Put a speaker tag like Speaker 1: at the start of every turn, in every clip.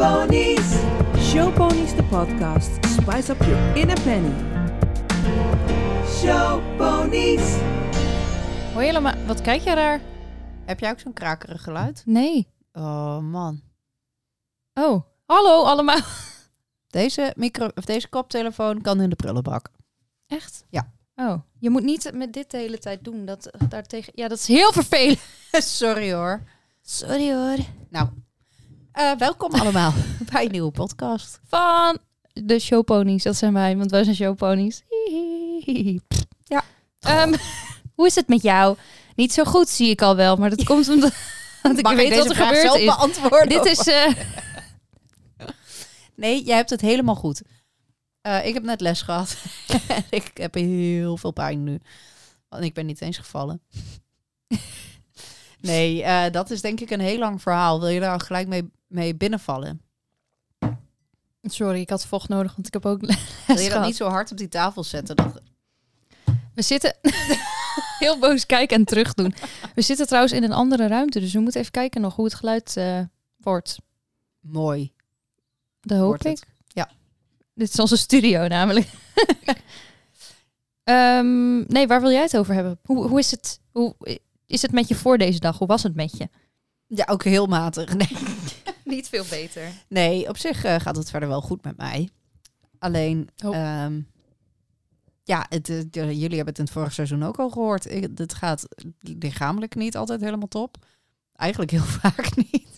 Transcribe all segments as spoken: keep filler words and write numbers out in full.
Speaker 1: Showponies. Showponies, de podcast. Spice up your inner penny. Showponies.
Speaker 2: Hoi allemaal, wat kijk jij daar?
Speaker 3: Heb jij ook zo'n krakerig geluid?
Speaker 2: Nee.
Speaker 3: Oh man.
Speaker 2: Oh, hallo allemaal.
Speaker 3: Deze, micro, of deze koptelefoon kan in de prullenbak.
Speaker 2: Echt?
Speaker 3: Ja.
Speaker 2: Oh, je moet niet met dit de hele tijd doen. Dat, daartegen... Ja, dat is heel vervelend.
Speaker 3: Sorry hoor.
Speaker 2: Sorry hoor.
Speaker 3: Nou, uh, welkom allemaal bij een nieuwe podcast.
Speaker 2: Van de Showponies, dat zijn wij, want wij zijn Showponies.
Speaker 3: Ja.
Speaker 2: Um, hoe is het met jou? Niet zo goed, zie ik al wel, maar dat komt omdat want ik
Speaker 3: Mag
Speaker 2: weet
Speaker 3: ik
Speaker 2: wat
Speaker 3: deze
Speaker 2: er
Speaker 3: vraag
Speaker 2: gebeurd
Speaker 3: zelf
Speaker 2: is.
Speaker 3: beantwoorden?
Speaker 2: Dit is... Uh...
Speaker 3: Nee, jij hebt het helemaal goed. Uh, ik heb net les gehad. Ik heb heel veel pijn nu. Want ik ben niet eens gevallen. Nee, uh, dat is denk ik een heel lang verhaal. Wil je daar gelijk mee, mee binnenvallen?
Speaker 2: Sorry, ik had vocht nodig, want ik heb ook les
Speaker 3: Wil je dat
Speaker 2: gehad.
Speaker 3: niet zo hard op die tafel zetten? Dat...
Speaker 2: We zitten... heel boos kijken en terug doen. We zitten trouwens in een andere ruimte, dus we moeten even kijken nog hoe het geluid uh, wordt.
Speaker 3: Mooi.
Speaker 2: Dat hoop
Speaker 3: Wordt
Speaker 2: ik.
Speaker 3: het. Ja.
Speaker 2: Dit is onze studio namelijk. um, nee, waar wil jij het over hebben? Hoe, hoe is het? Hoe is het met je voor deze dag? Hoe was het met je?
Speaker 3: Ja, ook heel matig. Nee,
Speaker 2: Niet veel beter.
Speaker 3: nee op zich uh, gaat het verder wel goed met mij. Alleen,
Speaker 2: Oh.
Speaker 3: um, ja, het, uh, jullie hebben het in het vorige seizoen ook al gehoord. Ik, het gaat lichamelijk niet altijd helemaal top. Eigenlijk heel vaak niet.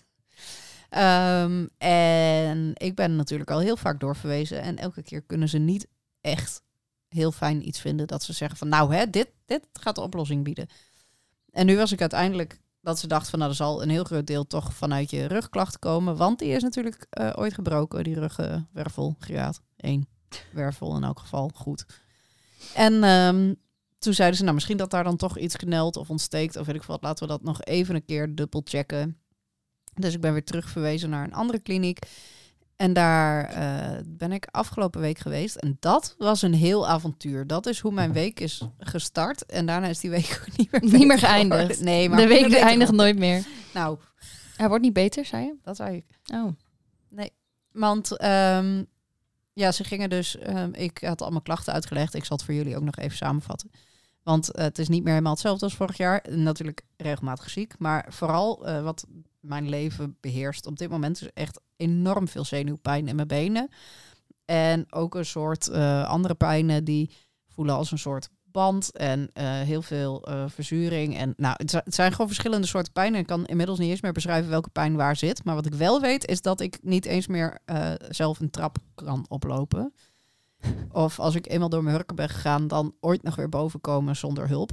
Speaker 3: Um, en ik ben natuurlijk al heel vaak doorverwezen. En elke keer kunnen ze niet echt heel fijn iets vinden. Dat ze zeggen van nou, hè, dit, dit gaat de oplossing bieden. En nu was ik uiteindelijk dat ze dachten van nou, er zal een heel groot deel toch vanuit je rugklachten komen. Want die is natuurlijk uh, ooit gebroken, die ruggenwervel, graad één wervel in elk geval, goed. En um, toen zeiden ze nou, misschien dat daar dan toch iets knelt of ontsteekt of weet ik wat. Laten we dat nog even een keer dubbel checken. Dus ik ben weer terugverwezen naar een andere kliniek. En daar uh, ben ik afgelopen week geweest. En dat was een heel avontuur. Dat is hoe mijn week is gestart. En daarna is die week ook niet meer,
Speaker 2: niet meer geëindigd.
Speaker 3: Nee, maar
Speaker 2: de week eindigt nooit meer.
Speaker 3: Nou,
Speaker 2: hij wordt niet beter, zei je?
Speaker 3: Dat zei ik.
Speaker 2: Oh.
Speaker 3: Nee, want um, ja, ze gingen dus... Um, ik had allemaal klachten uitgelegd. Ik zal het voor jullie ook nog even samenvatten. Want uh, het is niet meer helemaal hetzelfde als vorig jaar. Natuurlijk regelmatig ziek. Maar vooral uh, wat mijn leven beheerst op dit moment is echt enorm veel zenuwpijn in mijn benen. En ook een soort uh, andere pijnen die voelen als een soort band. En uh, heel veel uh, verzuring. En nou, het, het zijn gewoon verschillende soorten pijn. En ik kan inmiddels niet eens meer beschrijven welke pijn waar zit. Maar wat ik wel weet is dat ik niet eens meer uh, zelf een trap kan oplopen. Of als ik eenmaal door mijn hurken ben gegaan, dan ooit nog weer boven komen zonder hulp.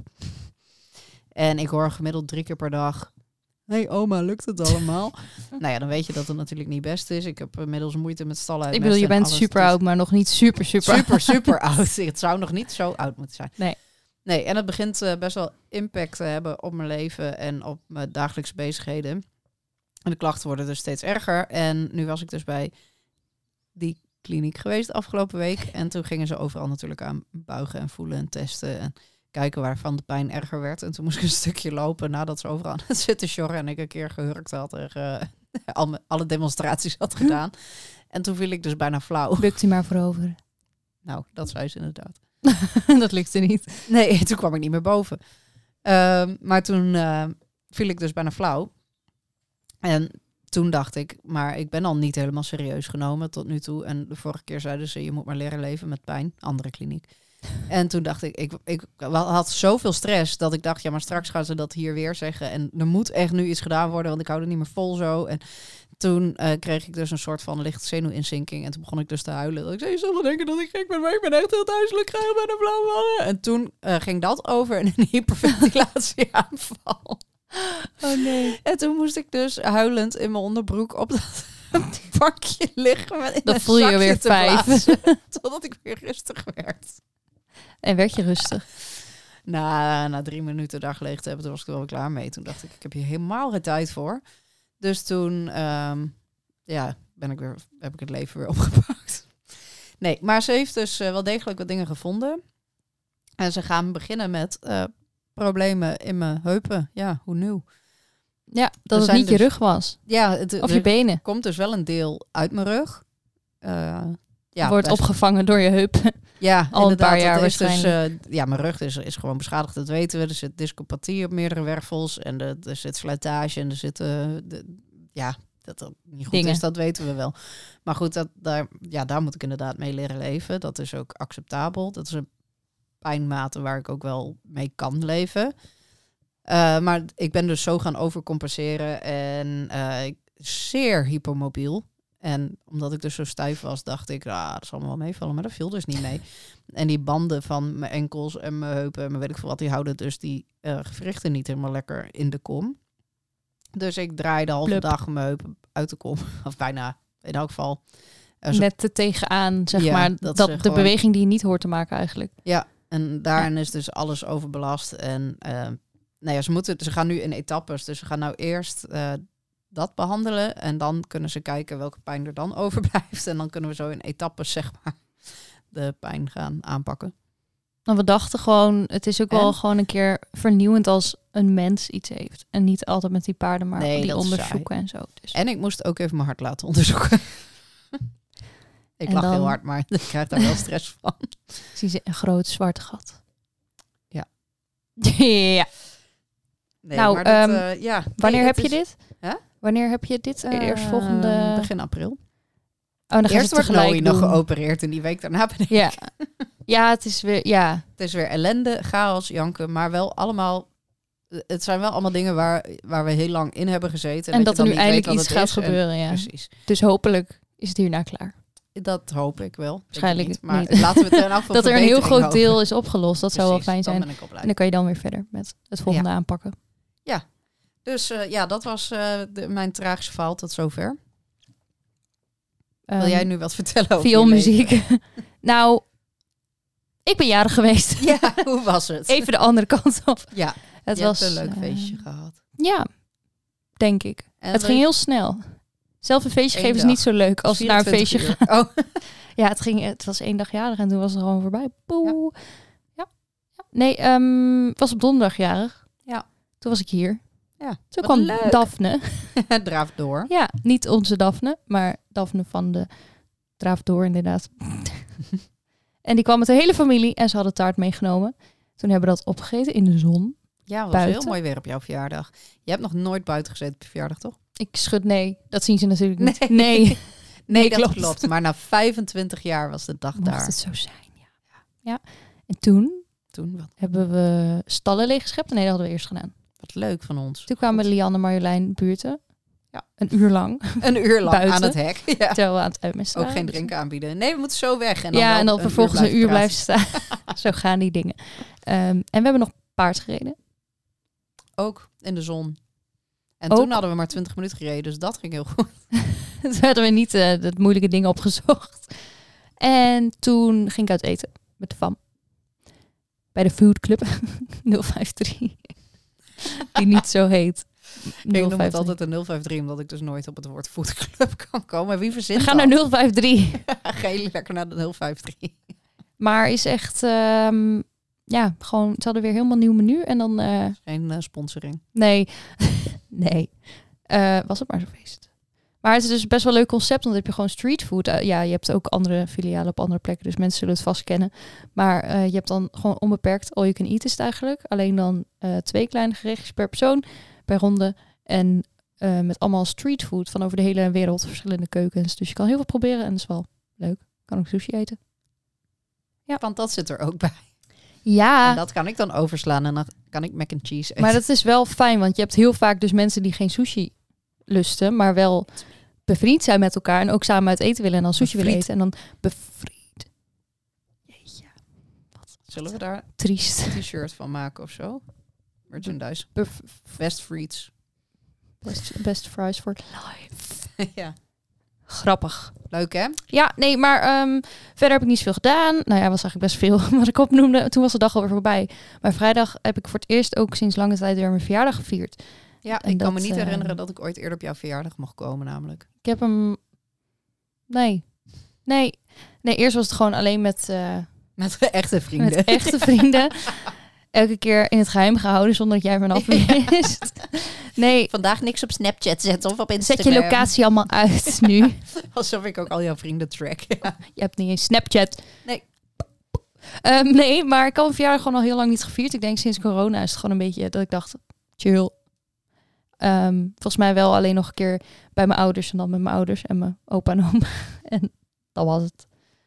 Speaker 3: En ik hoor gemiddeld drie keer per dag... Hey oma, lukt het allemaal? Nou ja, dan weet je dat het natuurlijk niet best is. Ik heb inmiddels moeite met stallen uit.
Speaker 2: Ik bedoel, je bent super
Speaker 3: dus...
Speaker 2: oud, maar nog niet super, super
Speaker 3: Super,
Speaker 2: oud.
Speaker 3: super oud. Het zou nog niet zo oud moeten zijn.
Speaker 2: Nee.
Speaker 3: Nee, en het begint uh, best wel impact te hebben op mijn leven en op mijn dagelijkse bezigheden. En de klachten worden dus steeds erger. En nu was ik dus bij die kliniek geweest afgelopen week. En toen gingen ze overal natuurlijk aan buigen en voelen en testen en kijken waarvan de pijn erger werd. En toen moest ik een stukje lopen nadat ze overal aan het zitten sjorren en ik een keer gehurkt had en uh, al alle demonstraties had gedaan. En toen viel ik dus bijna flauw.
Speaker 2: Bukt u maar voorover.
Speaker 3: Nou, dat zei ze inderdaad.
Speaker 2: Dat lukte niet.
Speaker 3: Nee, toen kwam ik niet meer boven. Uh, maar toen uh, viel ik dus bijna flauw. En toen dacht ik, maar ik ben al niet helemaal serieus genomen tot nu toe. En de vorige keer zeiden ze, je moet maar leren leven met pijn. Andere kliniek. En toen dacht ik, ik, ik had zoveel stress dat ik dacht, ja, maar straks gaan ze dat hier weer zeggen. En er moet echt nu iets gedaan worden, want ik hou er niet meer vol zo. En toen uh, kreeg ik dus een soort van lichte zenuwinzinking. En toen begon ik dus te huilen. Ik zei, je zullen denken dat ik gek ben, maar ik ben echt heel thuiselijk krijgen bij de flauwe. En toen uh, ging dat over in een hyperventilatieaanval.
Speaker 2: Oh nee.
Speaker 3: En toen moest ik dus huilend in mijn onderbroek op dat bankje liggen. Met in
Speaker 2: Dan
Speaker 3: een
Speaker 2: voel je je
Speaker 3: zakje
Speaker 2: weer
Speaker 3: te
Speaker 2: vijf.
Speaker 3: blazen, totdat ik weer rustig werd.
Speaker 2: En werd je rustig?
Speaker 3: Na, na drie minuten daar gelegen te hebben, toen was ik er wel klaar mee. Toen dacht ik, ik heb hier helemaal geen tijd voor. Dus toen um, ja, ben ik weer, heb ik het leven weer opgepakt. Nee, maar ze heeft dus uh, wel degelijk wat dingen gevonden. En ze gaan beginnen met uh, problemen in mijn heupen. Ja, hoe nieuw.
Speaker 2: Ja, dat
Speaker 3: Er
Speaker 2: het
Speaker 3: zijn
Speaker 2: niet je
Speaker 3: dus-
Speaker 2: rug was.
Speaker 3: Ja, het,
Speaker 2: Of
Speaker 3: er
Speaker 2: je benen.
Speaker 3: komt dus wel een deel uit mijn rug. Uh, ja,
Speaker 2: Wordt
Speaker 3: best-
Speaker 2: opgevangen door je heup.
Speaker 3: Ja,
Speaker 2: al een
Speaker 3: inderdaad,
Speaker 2: paar jaar
Speaker 3: dat is dus,
Speaker 2: waarschijnlijk.
Speaker 3: uh, ja, mijn rug is, is gewoon beschadigd, dat weten we. Er zit discopathie op meerdere wervels. En de, er zit slijtage en er zitten... Uh, de, ja, dat dat niet goed
Speaker 2: Dingen.
Speaker 3: is, dat weten we wel. Maar goed, dat, daar, ja, daar moet ik inderdaad mee leren leven. Dat is ook acceptabel. Dat is een pijnmate waar ik ook wel mee kan leven. Uh, maar ik ben dus zo gaan overcompenseren en uh, zeer hypermobiel. En omdat ik dus zo stijf was, dacht ik, ah, dat zal me wel meevallen. Maar dat viel dus niet mee. En die banden van mijn enkels en mijn heupen en mijn weet ik veel wat, die houden dus die uh, gewrichten niet helemaal lekker in de kom. Dus ik draaide de halve
Speaker 2: Plup.
Speaker 3: dag mijn heupen uit de kom. Of bijna, in elk geval. Uh, zo-
Speaker 2: Net er tegenaan, zeg
Speaker 3: Ja,
Speaker 2: maar.
Speaker 3: dat
Speaker 2: Dat,
Speaker 3: ze
Speaker 2: de
Speaker 3: gewoon-
Speaker 2: beweging die je niet hoort te maken eigenlijk.
Speaker 3: Ja, en daarin is dus alles overbelast. En uh, nou ja, ze, moeten, ze gaan nu in etappes. Dus ze gaan nou eerst uh, dat behandelen. En dan kunnen ze kijken welke pijn er dan overblijft. En dan kunnen we zo in etappes, zeg maar, de pijn gaan aanpakken.
Speaker 2: En we dachten gewoon, het is ook wel
Speaker 3: En?
Speaker 2: gewoon een keer vernieuwend als een mens iets heeft. En niet altijd met die paarden, maar
Speaker 3: Nee,
Speaker 2: die
Speaker 3: dat is
Speaker 2: onderzoeken en zo. Dus.
Speaker 3: En ik moest ook even mijn hart laten onderzoeken. ik
Speaker 2: En
Speaker 3: lach
Speaker 2: dan-
Speaker 3: heel hard, maar ik krijg daar wel stress van.
Speaker 2: Zie ze een groot zwart gat.
Speaker 3: Ja.
Speaker 2: ja.
Speaker 3: Nee,
Speaker 2: Nou,
Speaker 3: maar dat,
Speaker 2: ehm,
Speaker 3: uh, ja.
Speaker 2: Wanneer
Speaker 3: Nee,
Speaker 2: heb
Speaker 3: het
Speaker 2: je
Speaker 3: is-
Speaker 2: dit?
Speaker 3: Hè?
Speaker 2: Wanneer heb je dit?
Speaker 3: Uh,
Speaker 2: Eerst volgende...
Speaker 3: Begin april.
Speaker 2: Oh, dan gaan
Speaker 3: Eerst
Speaker 2: ze
Speaker 3: wordt
Speaker 2: tegelijk
Speaker 3: Noe nog
Speaker 2: doen.
Speaker 3: geopereerd en die week daarna ben ik.
Speaker 2: Ja. ja, het is weer... Ja,
Speaker 3: Het is weer ellende, chaos, janken, maar wel allemaal... Het zijn wel allemaal dingen waar, waar we heel lang in hebben gezeten.
Speaker 2: en
Speaker 3: dat
Speaker 2: dat
Speaker 3: je
Speaker 2: er
Speaker 3: dan
Speaker 2: nu
Speaker 3: niet weet
Speaker 2: eindelijk
Speaker 3: wat
Speaker 2: iets
Speaker 3: het
Speaker 2: gaat
Speaker 3: is. En-
Speaker 2: gebeuren, ja.
Speaker 3: Precies.
Speaker 2: Dus hopelijk is het hierna klaar.
Speaker 3: Dat hoop ik wel. Denk
Speaker 2: Waarschijnlijk
Speaker 3: ik niet. Maar
Speaker 2: niet.
Speaker 3: laten we het er in elk geval
Speaker 2: Dat er een heel
Speaker 3: verbetering
Speaker 2: groot
Speaker 3: hopen.
Speaker 2: deel is opgelost. Dat zou wel
Speaker 3: Precies,
Speaker 2: fijn zijn.
Speaker 3: Dan ben ik al blij.
Speaker 2: En dan kan je dan weer verder met het volgende aanpakken.
Speaker 3: Dus uh, ja, dat was uh, de, mijn tragische verhaal tot zover. Wil
Speaker 2: Um,
Speaker 3: jij nu wat vertellen over je
Speaker 2: Vioolmuziek.
Speaker 3: leven?
Speaker 2: nou, ik ben jarig geweest.
Speaker 3: Ja, hoe was het?
Speaker 2: Even de andere kant op.
Speaker 3: Ja,
Speaker 2: Het
Speaker 3: je
Speaker 2: was
Speaker 3: hebt een leuk
Speaker 2: eh,
Speaker 3: feestje gehad.
Speaker 2: Ja, denk ik.
Speaker 3: En
Speaker 2: het
Speaker 3: leuk-
Speaker 2: ging heel snel. Zelf een feestje
Speaker 3: Eén
Speaker 2: geven is
Speaker 3: dag.
Speaker 2: niet zo leuk als naar een feestje
Speaker 3: vierentwintig
Speaker 2: gaan.
Speaker 3: uur. Oh,
Speaker 2: Ja, het, ging, het was één dag jarig en toen was het gewoon voorbij. Poeh. Ja. ja. Nee, ehm, ik was op donderdag jarig.
Speaker 3: Ja.
Speaker 2: Toen was ik hier.
Speaker 3: ja.
Speaker 2: Toen
Speaker 3: Wat
Speaker 2: kwam
Speaker 3: leuk.
Speaker 2: Daphne.
Speaker 3: Draaf door.
Speaker 2: Ja, niet onze Daphne, maar Daphne van de Draaf door inderdaad. En die kwam met de hele familie en ze hadden taart meegenomen. Toen hebben we dat opgegeten in de zon.
Speaker 3: Ja, het was
Speaker 2: Buiten.
Speaker 3: heel mooi weer op jouw verjaardag. Je hebt nog nooit buiten gezeten op je verjaardag, toch?
Speaker 2: Ik schud nee. Dat zien ze natuurlijk niet.
Speaker 3: Nee.
Speaker 2: Nee.
Speaker 3: Nee,
Speaker 2: Nee,
Speaker 3: dat
Speaker 2: klopt.
Speaker 3: klopt. Maar na vijfentwintig jaar was de dag
Speaker 2: Mocht
Speaker 3: daar.
Speaker 2: het zo zijn, ja. ja. En toen
Speaker 3: Toen, wat,
Speaker 2: hebben we stallen leeggeschept. Nee, dat hadden we eerst gedaan.
Speaker 3: wat leuk van ons.
Speaker 2: Toen kwamen Lianne en Marjolein buurten.
Speaker 3: Ja.
Speaker 2: Een uur lang.
Speaker 3: Een uur lang
Speaker 2: Buiten.
Speaker 3: aan het hek. Ja.
Speaker 2: Terwijl we aan het uitmesten
Speaker 3: Ook
Speaker 2: waren.
Speaker 3: geen drinken aanbieden. Nee, we moeten zo weg. En dan
Speaker 2: ja,
Speaker 3: wel
Speaker 2: en dan vervolgens een uur blijven
Speaker 3: praten.
Speaker 2: staan. Zo gaan die dingen. Um, en we hebben nog paard gereden.
Speaker 3: Ook in de zon. En
Speaker 2: Ook.
Speaker 3: toen hadden we maar twintig minuten gereden, dus dat ging heel goed.
Speaker 2: Toen hadden we niet uh, de moeilijke dingen opgezocht. En toen ging ik uit eten met de fam. Bij de Food Club nul vijf drie. Die niet zo heet.
Speaker 3: Ik noem het
Speaker 2: nul vijf drie.
Speaker 3: altijd een nul vijf drie, omdat ik dus nooit op het woord foodclub kan komen. Wie verzint
Speaker 2: We gaan
Speaker 3: dat?
Speaker 2: naar nul vijf drie.
Speaker 3: Ga je lekker naar de nul vijf drie.
Speaker 2: Maar is echt... Um, ja, gewoon... Ze hadden weer helemaal nieuw menu. En dan... Uh,
Speaker 3: Geen uh, sponsoring.
Speaker 2: nee. nee. Uh, was het maar zo'n feest. Maar het is dus best wel een leuk concept. Want dan heb je gewoon streetfood. Uh, ja, je hebt ook andere filialen op andere plekken. Dus mensen zullen het vast kennen. Maar uh, je hebt dan gewoon onbeperkt all you can eat is het eigenlijk. Alleen dan uh, twee kleine gerechtjes per persoon. Per ronde. En uh, met allemaal streetfood van over de hele wereld. Verschillende keukens. Dus je kan heel veel proberen. En dat is wel leuk. Kan ook sushi eten.
Speaker 3: Ja, want dat zit er ook bij.
Speaker 2: Ja.
Speaker 3: En dat kan ik dan overslaan en dan kan ik mac and cheese eten.
Speaker 2: Maar dat is wel fijn. Want je hebt heel vaak dus mensen die geen sushi lusten. Maar wel bevriend zijn met elkaar. En ook samen uit eten willen. En dan sushi willen
Speaker 3: Bevriend.
Speaker 2: eten. En dan bevriend. Jeetje. Wat,
Speaker 3: Zullen we daar
Speaker 2: triest.
Speaker 3: een t-shirt van maken of zo? Merchandise.
Speaker 2: Bev-
Speaker 3: Best friets.
Speaker 2: Best, best fries for life.
Speaker 3: Ja.
Speaker 2: Grappig.
Speaker 3: Leuk, hè?
Speaker 2: Ja, nee, maar um, verder heb ik niet zoveel gedaan. Nou ja, was eigenlijk best veel wat ik opnoemde. Toen was de dag alweer voorbij. Maar vrijdag heb ik voor het eerst ook sinds lange tijd weer mijn verjaardag gevierd.
Speaker 3: Ja,
Speaker 2: En
Speaker 3: ik kan
Speaker 2: dat,
Speaker 3: me niet
Speaker 2: uh,
Speaker 3: herinneren dat ik ooit eerder op jouw verjaardag mocht komen, namelijk.
Speaker 2: Ik heb hem... Nee. Nee. Nee, eerst was het gewoon alleen met, uh,
Speaker 3: Met echte vrienden.
Speaker 2: met echte vrienden. elke keer in het geheim gehouden zonder dat jij ervan af wist. Nee,
Speaker 3: Vandaag niks op Snapchat zetten of op Instagram.
Speaker 2: zet je locatie allemaal uit nu.
Speaker 3: Alsof ik ook al jouw vrienden track. Ja.
Speaker 2: Je hebt niet eens Snapchat.
Speaker 3: Nee.
Speaker 2: Um, nee, maar ik had mijn verjaardag gewoon al heel lang niet gevierd. Ik denk sinds corona is het gewoon een beetje dat ik dacht, chill. Um, volgens mij wel alleen nog een keer bij mijn ouders en dan met mijn ouders en mijn opa en oma. En dat was het.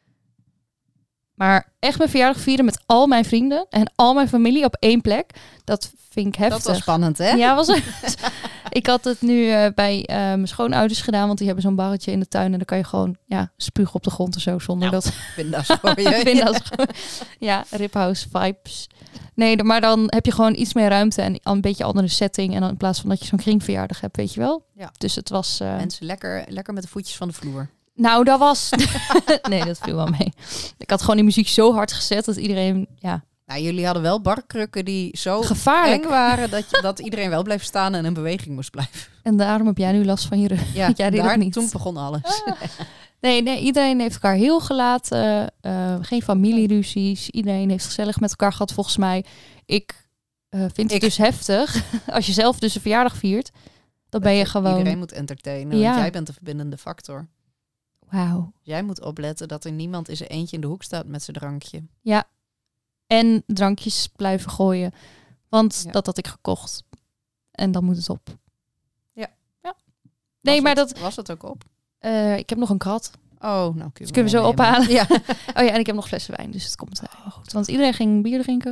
Speaker 2: Maar echt mijn verjaardag vieren met al mijn vrienden en al mijn familie op één plek, dat vind ik heftig.
Speaker 3: Dat was spannend, hè?
Speaker 2: Ja, was het. Ik had het nu uh, bij uh, mijn schoonouders gedaan, want die hebben zo'n barretje in de tuin en dan kan je gewoon ja, spugen op de grond of zo zonder
Speaker 3: Nou,
Speaker 2: dat.
Speaker 3: Pinda's voor je.
Speaker 2: Pinda's gewoon. Ja, Riphouse vibes. Nee, maar dan heb je gewoon iets meer ruimte en een beetje andere setting en dan in plaats van dat je zo'n kringverjaardag hebt, weet je wel.
Speaker 3: Ja.
Speaker 2: Dus het was. Uh...
Speaker 3: Mensen lekker, lekker met de voetjes van de vloer.
Speaker 2: Nou, dat was. Nee, dat viel wel mee. Ik had gewoon die muziek zo hard gezet dat iedereen, ja.
Speaker 3: Nou, jullie hadden wel barkrukken die zo
Speaker 2: Gevaarlijk
Speaker 3: eng waren dat, je, dat iedereen wel bleef staan en in beweging moest blijven.
Speaker 2: En daarom heb jij nu last van je rug.
Speaker 3: Ja,
Speaker 2: jij deed
Speaker 3: daar,
Speaker 2: dat niet.
Speaker 3: toen begon alles.
Speaker 2: Ah. Nee, nee, iedereen heeft elkaar heel gelaten. Uh, geen familieruzies. Iedereen heeft gezellig met elkaar gehad, volgens mij. Ik uh, vind het
Speaker 3: Ik.
Speaker 2: dus heftig. Als je zelf dus een verjaardag viert, dan ben je
Speaker 3: Dat
Speaker 2: gewoon.
Speaker 3: Iedereen moet entertainen,
Speaker 2: Ja.
Speaker 3: want jij bent de verbindende factor.
Speaker 2: Wauw.
Speaker 3: Jij moet opletten dat er niemand in zijn eentje in de hoek staat met zijn drankje.
Speaker 2: Ja. En drankjes blijven gooien. Want
Speaker 3: Ja.
Speaker 2: dat had ik gekocht. En dan moet het op.
Speaker 3: Ja.
Speaker 2: Ja. Nee,
Speaker 3: Was
Speaker 2: maar
Speaker 3: het,
Speaker 2: dat.
Speaker 3: Was het ook op?
Speaker 2: Uh, ik heb nog een krat.
Speaker 3: Oh, nou kun je
Speaker 2: Dus kunnen we zo
Speaker 3: meenemen.
Speaker 2: ophalen.
Speaker 3: Ja.
Speaker 2: Oh ja, en ik heb nog flessen wijn. Dus het komt uh, wel goed. Want iedereen ging bier drinken.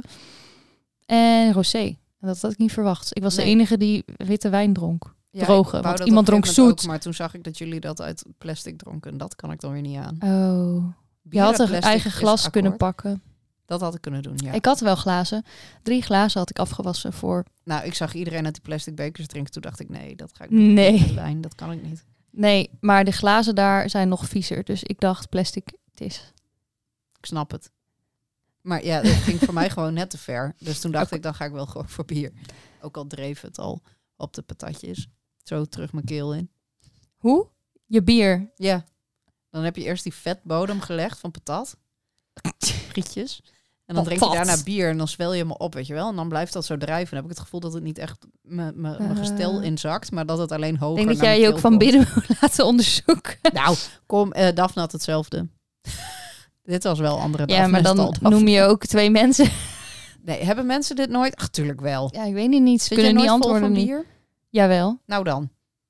Speaker 2: En rosé. En dat had ik niet verwacht. Ik was
Speaker 3: Nee.
Speaker 2: de enige die witte wijn dronk.
Speaker 3: Ja,
Speaker 2: Droge,
Speaker 3: ik wou
Speaker 2: want
Speaker 3: dat
Speaker 2: iemand
Speaker 3: op een
Speaker 2: dronk
Speaker 3: gegeven moment
Speaker 2: zoet.
Speaker 3: ook, maar toen zag ik dat jullie dat uit plastic dronken. En dat kan ik dan weer niet aan.
Speaker 2: Oh. Je
Speaker 3: Bier
Speaker 2: had
Speaker 3: uit
Speaker 2: een
Speaker 3: plastic
Speaker 2: eigen
Speaker 3: is
Speaker 2: glas kunnen
Speaker 3: akkoord.
Speaker 2: pakken.
Speaker 3: Dat had ik kunnen doen, ja.
Speaker 2: Ik had wel glazen. Drie glazen had ik afgewassen voor...
Speaker 3: Nou, ik zag iedereen uit die plastic bekers drinken. Toen dacht ik, nee, dat ga ik niet
Speaker 2: Nee.
Speaker 3: met wijn. Dat kan ik niet.
Speaker 2: Nee, maar de glazen daar zijn nog viezer. Dus ik dacht, plastic, het is...
Speaker 3: Ik snap het. Maar ja, dat ging voor mij gewoon net te ver. Dus toen dacht ik, dan ga ik wel gewoon voor bier. Ook al dreef het al op de patatjes. Zo terug mijn keel in.
Speaker 2: Hoe? Je bier.
Speaker 3: Ja. Dan heb je eerst die vetbodem gelegd van patat. Frietjes. En dan drink je
Speaker 2: Patat.
Speaker 3: daarna bier en dan zwel je me op, weet je wel. En dan blijft dat zo drijven. Dan heb ik het gevoel dat het niet echt mijn mijn- mijn
Speaker 2: Uh.
Speaker 3: gestel inzakt, maar dat het alleen hoger
Speaker 2: Ik denk dat
Speaker 3: naar
Speaker 2: jij
Speaker 3: mijn
Speaker 2: je ook
Speaker 3: keel
Speaker 2: van
Speaker 3: komt.
Speaker 2: binnen moet laten onderzoeken.
Speaker 3: Nou, kom, eh Daphne had hetzelfde. Dit was wel andere
Speaker 2: Ja,
Speaker 3: Daphne
Speaker 2: maar dan
Speaker 3: stal Daphne.
Speaker 2: noem je ook twee mensen.
Speaker 3: Nee, hebben mensen dit nooit? Ach, tuurlijk wel.
Speaker 2: Ja, ik weet het niet. Ze
Speaker 3: Zit
Speaker 2: kunnen
Speaker 3: jij
Speaker 2: niet
Speaker 3: nooit vol
Speaker 2: antwoorden.
Speaker 3: van
Speaker 2: Niet.
Speaker 3: bier?
Speaker 2: Jawel.
Speaker 3: Nou dan.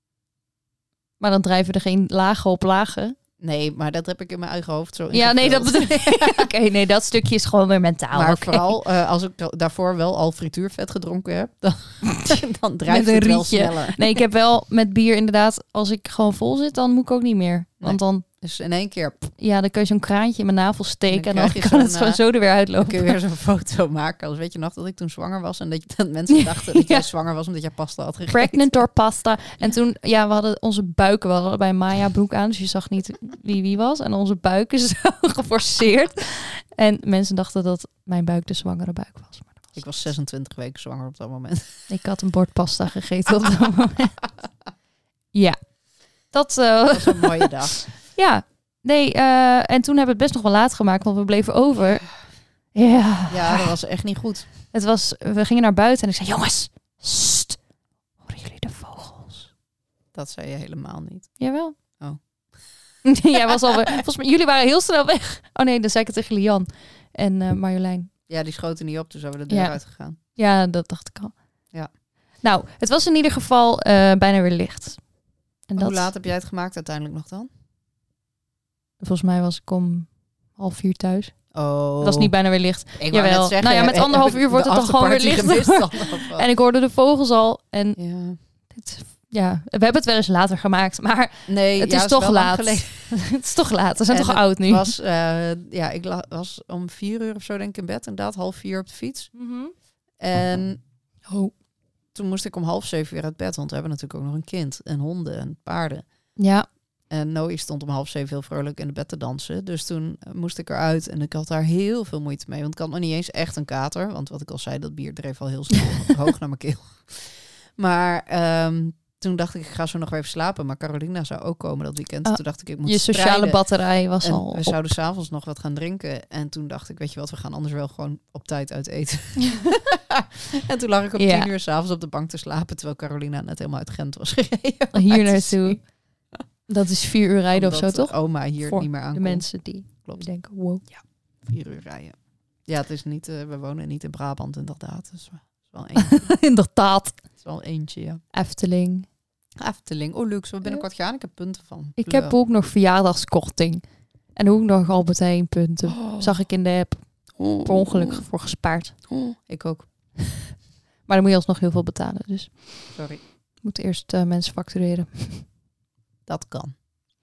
Speaker 2: Maar dan drijven er geen lagen op lagen.
Speaker 3: Nee, maar dat heb ik in mijn eigen hoofd zo
Speaker 2: Ja, nee, dat
Speaker 3: ingevuld.
Speaker 2: bedoel ik. Oké, nee, dat stukje is gewoon weer mentaal.
Speaker 3: Maar
Speaker 2: oké.
Speaker 3: vooral eh, als ik da- daarvoor wel al frituurvet gedronken heb, dan, dan drijft
Speaker 2: Met een
Speaker 3: het wel
Speaker 2: rietje.
Speaker 3: sneller.
Speaker 2: Nee, ik heb wel met bier inderdaad, als ik gewoon vol zit, dan moet ik ook niet meer. Want dan,
Speaker 3: Dus in één keer pff,
Speaker 2: ja, dan kun je zo'n kraantje in mijn navel steken
Speaker 3: Dan
Speaker 2: en dan,
Speaker 3: krijg je
Speaker 2: kan het
Speaker 3: zo'n,
Speaker 2: gewoon
Speaker 3: uh,
Speaker 2: zo er weer
Speaker 3: dan
Speaker 2: uitlopen.
Speaker 3: kun je weer zo'n foto maken. Als weet je nog dat ik toen zwanger was en dat, je, dat mensen dachten dat jij
Speaker 2: Ja.
Speaker 3: zwanger was omdat jij pasta had gegeten.
Speaker 2: Pregnant door pasta. En toen, ja, we hadden onze buiken, we hadden bij Maya broek aan, dus je zag niet wie wie was. En onze buiken zo geforceerd. En mensen dachten dat mijn buik de zwangere buik was. Maar dat was
Speaker 3: Ik was zesentwintig weken zwanger op dat moment.
Speaker 2: Ik had een bord pasta gegeten op dat moment. Ja. Dat, eh,
Speaker 3: Dat was een mooie dag.
Speaker 2: ja. Nee, eh, en toen hebben we het best nog wel laat gemaakt, want we bleven over. Ja.
Speaker 3: Ja, dat was echt niet goed.
Speaker 2: Het was, we gingen naar buiten en ik zei, jongens, sst, horen jullie de vogels?
Speaker 3: Dat zei je helemaal niet.
Speaker 2: Jawel.
Speaker 3: Oh.
Speaker 2: Jij was alweer, volgens mij, jullie waren heel snel weg. Oh nee, dan zei ik het tegen Lian en eh, Marjolein.
Speaker 3: Ja, die schoten niet op, dus zijn we de deur
Speaker 2: Ja.
Speaker 3: uitgegaan.
Speaker 2: Ja, dat dacht ik al.
Speaker 3: Ja.
Speaker 2: Nou, het was in ieder geval eh, bijna weer licht. En dat,
Speaker 3: Hoe laat heb jij het gemaakt uiteindelijk nog dan?
Speaker 2: volgens mij was ik om half vier thuis.
Speaker 3: Oh.
Speaker 2: Het was niet bijna weer licht.
Speaker 3: Ik wou
Speaker 2: Jawel.
Speaker 3: net zeggen,
Speaker 2: Nou ja, met
Speaker 3: heb-
Speaker 2: anderhalf
Speaker 3: heb
Speaker 2: uur
Speaker 3: ik
Speaker 2: wordt
Speaker 3: de
Speaker 2: het dan gewoon weer
Speaker 3: afterparty
Speaker 2: licht.
Speaker 3: gemist dan, of wat?
Speaker 2: En ik hoorde de vogels al. En
Speaker 3: Ja.
Speaker 2: het, ja, we hebben het wel eens later gemaakt. Maar
Speaker 3: Nee,
Speaker 2: het
Speaker 3: ja,
Speaker 2: is toch
Speaker 3: wel lang
Speaker 2: laat.
Speaker 3: geleden.
Speaker 2: het is toch laat. We zijn
Speaker 3: En
Speaker 2: toch
Speaker 3: het
Speaker 2: oud nu.
Speaker 3: Was, uh, ja, ik la- was om vier uur of zo denk ik in bed. Inderdaad, half vier op de fiets.
Speaker 2: Mhm.
Speaker 3: En
Speaker 2: Oh.
Speaker 3: toen moest ik om half zeven weer uit bed. Want we hebben natuurlijk ook nog een kind. En honden en paarden.
Speaker 2: Ja.
Speaker 3: En Noe stond om half zeven heel vrolijk in de bed te dansen. Dus toen uh, moest ik eruit. En ik had daar heel veel moeite mee. Want ik had nog niet eens echt een kater. Want wat ik al zei, dat bier dreef al heel snel hoog naar mijn keel. Maar um, toen dacht ik, ik ga zo nog even slapen. Maar Carolina zou ook komen dat weekend.
Speaker 2: Oh,
Speaker 3: toen dacht ik, ik moet
Speaker 2: Je sociale
Speaker 3: strijden.
Speaker 2: batterij was
Speaker 3: En
Speaker 2: al
Speaker 3: we
Speaker 2: op.
Speaker 3: zouden s'avonds nog wat gaan drinken. En toen dacht ik, weet je wat, we gaan anders wel gewoon op tijd uit eten. En toen lag ik om
Speaker 2: Ja.
Speaker 3: tien uur s'avonds op de bank te slapen. Terwijl Carolina net helemaal uit Gent was gereden. om
Speaker 2: Hier
Speaker 3: mij te
Speaker 2: naartoe.
Speaker 3: zien.
Speaker 2: Dat is vier uur rijden of zo,
Speaker 3: Omdat
Speaker 2: toch?
Speaker 3: oma hier
Speaker 2: Voor
Speaker 3: niet meer
Speaker 2: De
Speaker 3: aankomt.
Speaker 2: mensen die
Speaker 3: Klopt.
Speaker 2: denken, wow.
Speaker 3: Vier uur rijden. Ja, het is niet, uh, we wonen niet in Brabant inderdaad. Dus het is wel eentje.
Speaker 2: Inderdaad.
Speaker 3: Het is wel eentje, ja.
Speaker 2: Efteling.
Speaker 3: Efteling. Oh, luxe. We binnenkort gaan. Ik heb punten van.
Speaker 2: Ik heb ook nog verjaardagskorting. En ook nog Albert Heijn punten.
Speaker 3: Oh.
Speaker 2: Zag ik in de app.
Speaker 3: Oh.
Speaker 2: Per ongeluk voor gespaard.
Speaker 3: Oh. Ik ook.
Speaker 2: Maar dan moet je alsnog heel veel betalen. Dus
Speaker 3: Sorry.
Speaker 2: je moet eerst uh, mensen factureren.
Speaker 3: Dat kan.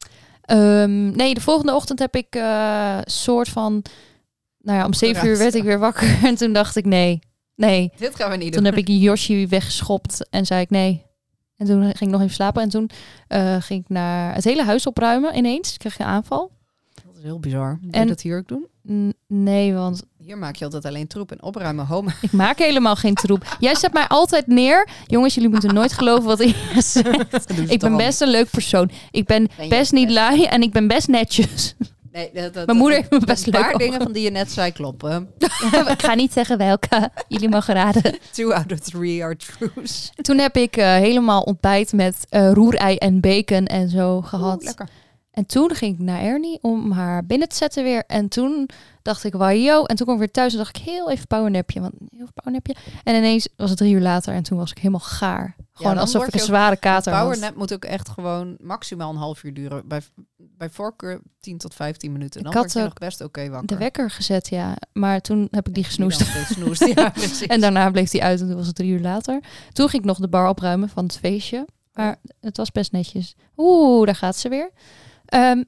Speaker 2: Um, nee, de volgende ochtend heb ik uh, soort van... Nou ja, om zeven uur werd ik weer wakker. En toen dacht ik, nee, nee.
Speaker 3: Dit gaan we niet
Speaker 2: Toen
Speaker 3: doen.
Speaker 2: heb ik Yoshi weggeschopt en zei ik nee. En toen ging ik nog even slapen. En toen uh, ging ik naar het hele huis opruimen ineens. Ik kreeg een aanval.
Speaker 3: Dat is heel bizar. Moet
Speaker 2: En-
Speaker 3: je dat hier ook doen?
Speaker 2: N- nee, want
Speaker 3: Hier maak je altijd alleen troep en opruimen. Home.
Speaker 2: ik maak helemaal geen troep. Jij zet mij altijd neer. Jongens, jullie moeten nooit geloven wat ik zeg. Ik ben best een leuk persoon. Ik ben
Speaker 3: Ben je
Speaker 2: best niet
Speaker 3: best.
Speaker 2: lui en ik ben best netjes.
Speaker 3: Nee, dat, dat,
Speaker 2: Mijn moeder
Speaker 3: dat-
Speaker 2: heeft me
Speaker 3: dat
Speaker 2: best
Speaker 3: een
Speaker 2: leuk
Speaker 3: paar dingen
Speaker 2: over.
Speaker 3: van die je net zei kloppen.
Speaker 2: Ik ga niet zeggen welke. Jullie mogen raden.
Speaker 3: Two out of three are truths.
Speaker 2: Toen heb ik uh, helemaal ontbijt met uh, roerei en bacon en zo gehad.
Speaker 3: Oeh, lekker.
Speaker 2: En toen ging ik naar Ernie om haar binnen te zetten weer. En toen dacht ik, wajo. En toen kwam ik weer thuis en dacht ik heel even powernapje. Want heel even powernapje. En ineens was het drie uur later en toen was ik helemaal gaar. Gewoon
Speaker 3: dan
Speaker 2: alsof
Speaker 3: word
Speaker 2: ik
Speaker 3: je
Speaker 2: een
Speaker 3: ook-
Speaker 2: zware kater had.
Speaker 3: Powernap moet ook echt gewoon maximaal een half uur duren. Bij, bij voorkeur tien tot vijftien minuten. Dan
Speaker 2: Ik had
Speaker 3: word je
Speaker 2: ook
Speaker 3: nog best oké wakker.
Speaker 2: De wekker gezet, ja. Maar toen heb ik die
Speaker 3: Die
Speaker 2: gesnoest.
Speaker 3: dan steeds snoest. Ja, precies.
Speaker 2: En daarna bleef die uit en toen was het drie uur later. Toen ging ik nog de bar opruimen van het feestje. Maar het was best netjes. Oeh, daar gaat ze weer. Um,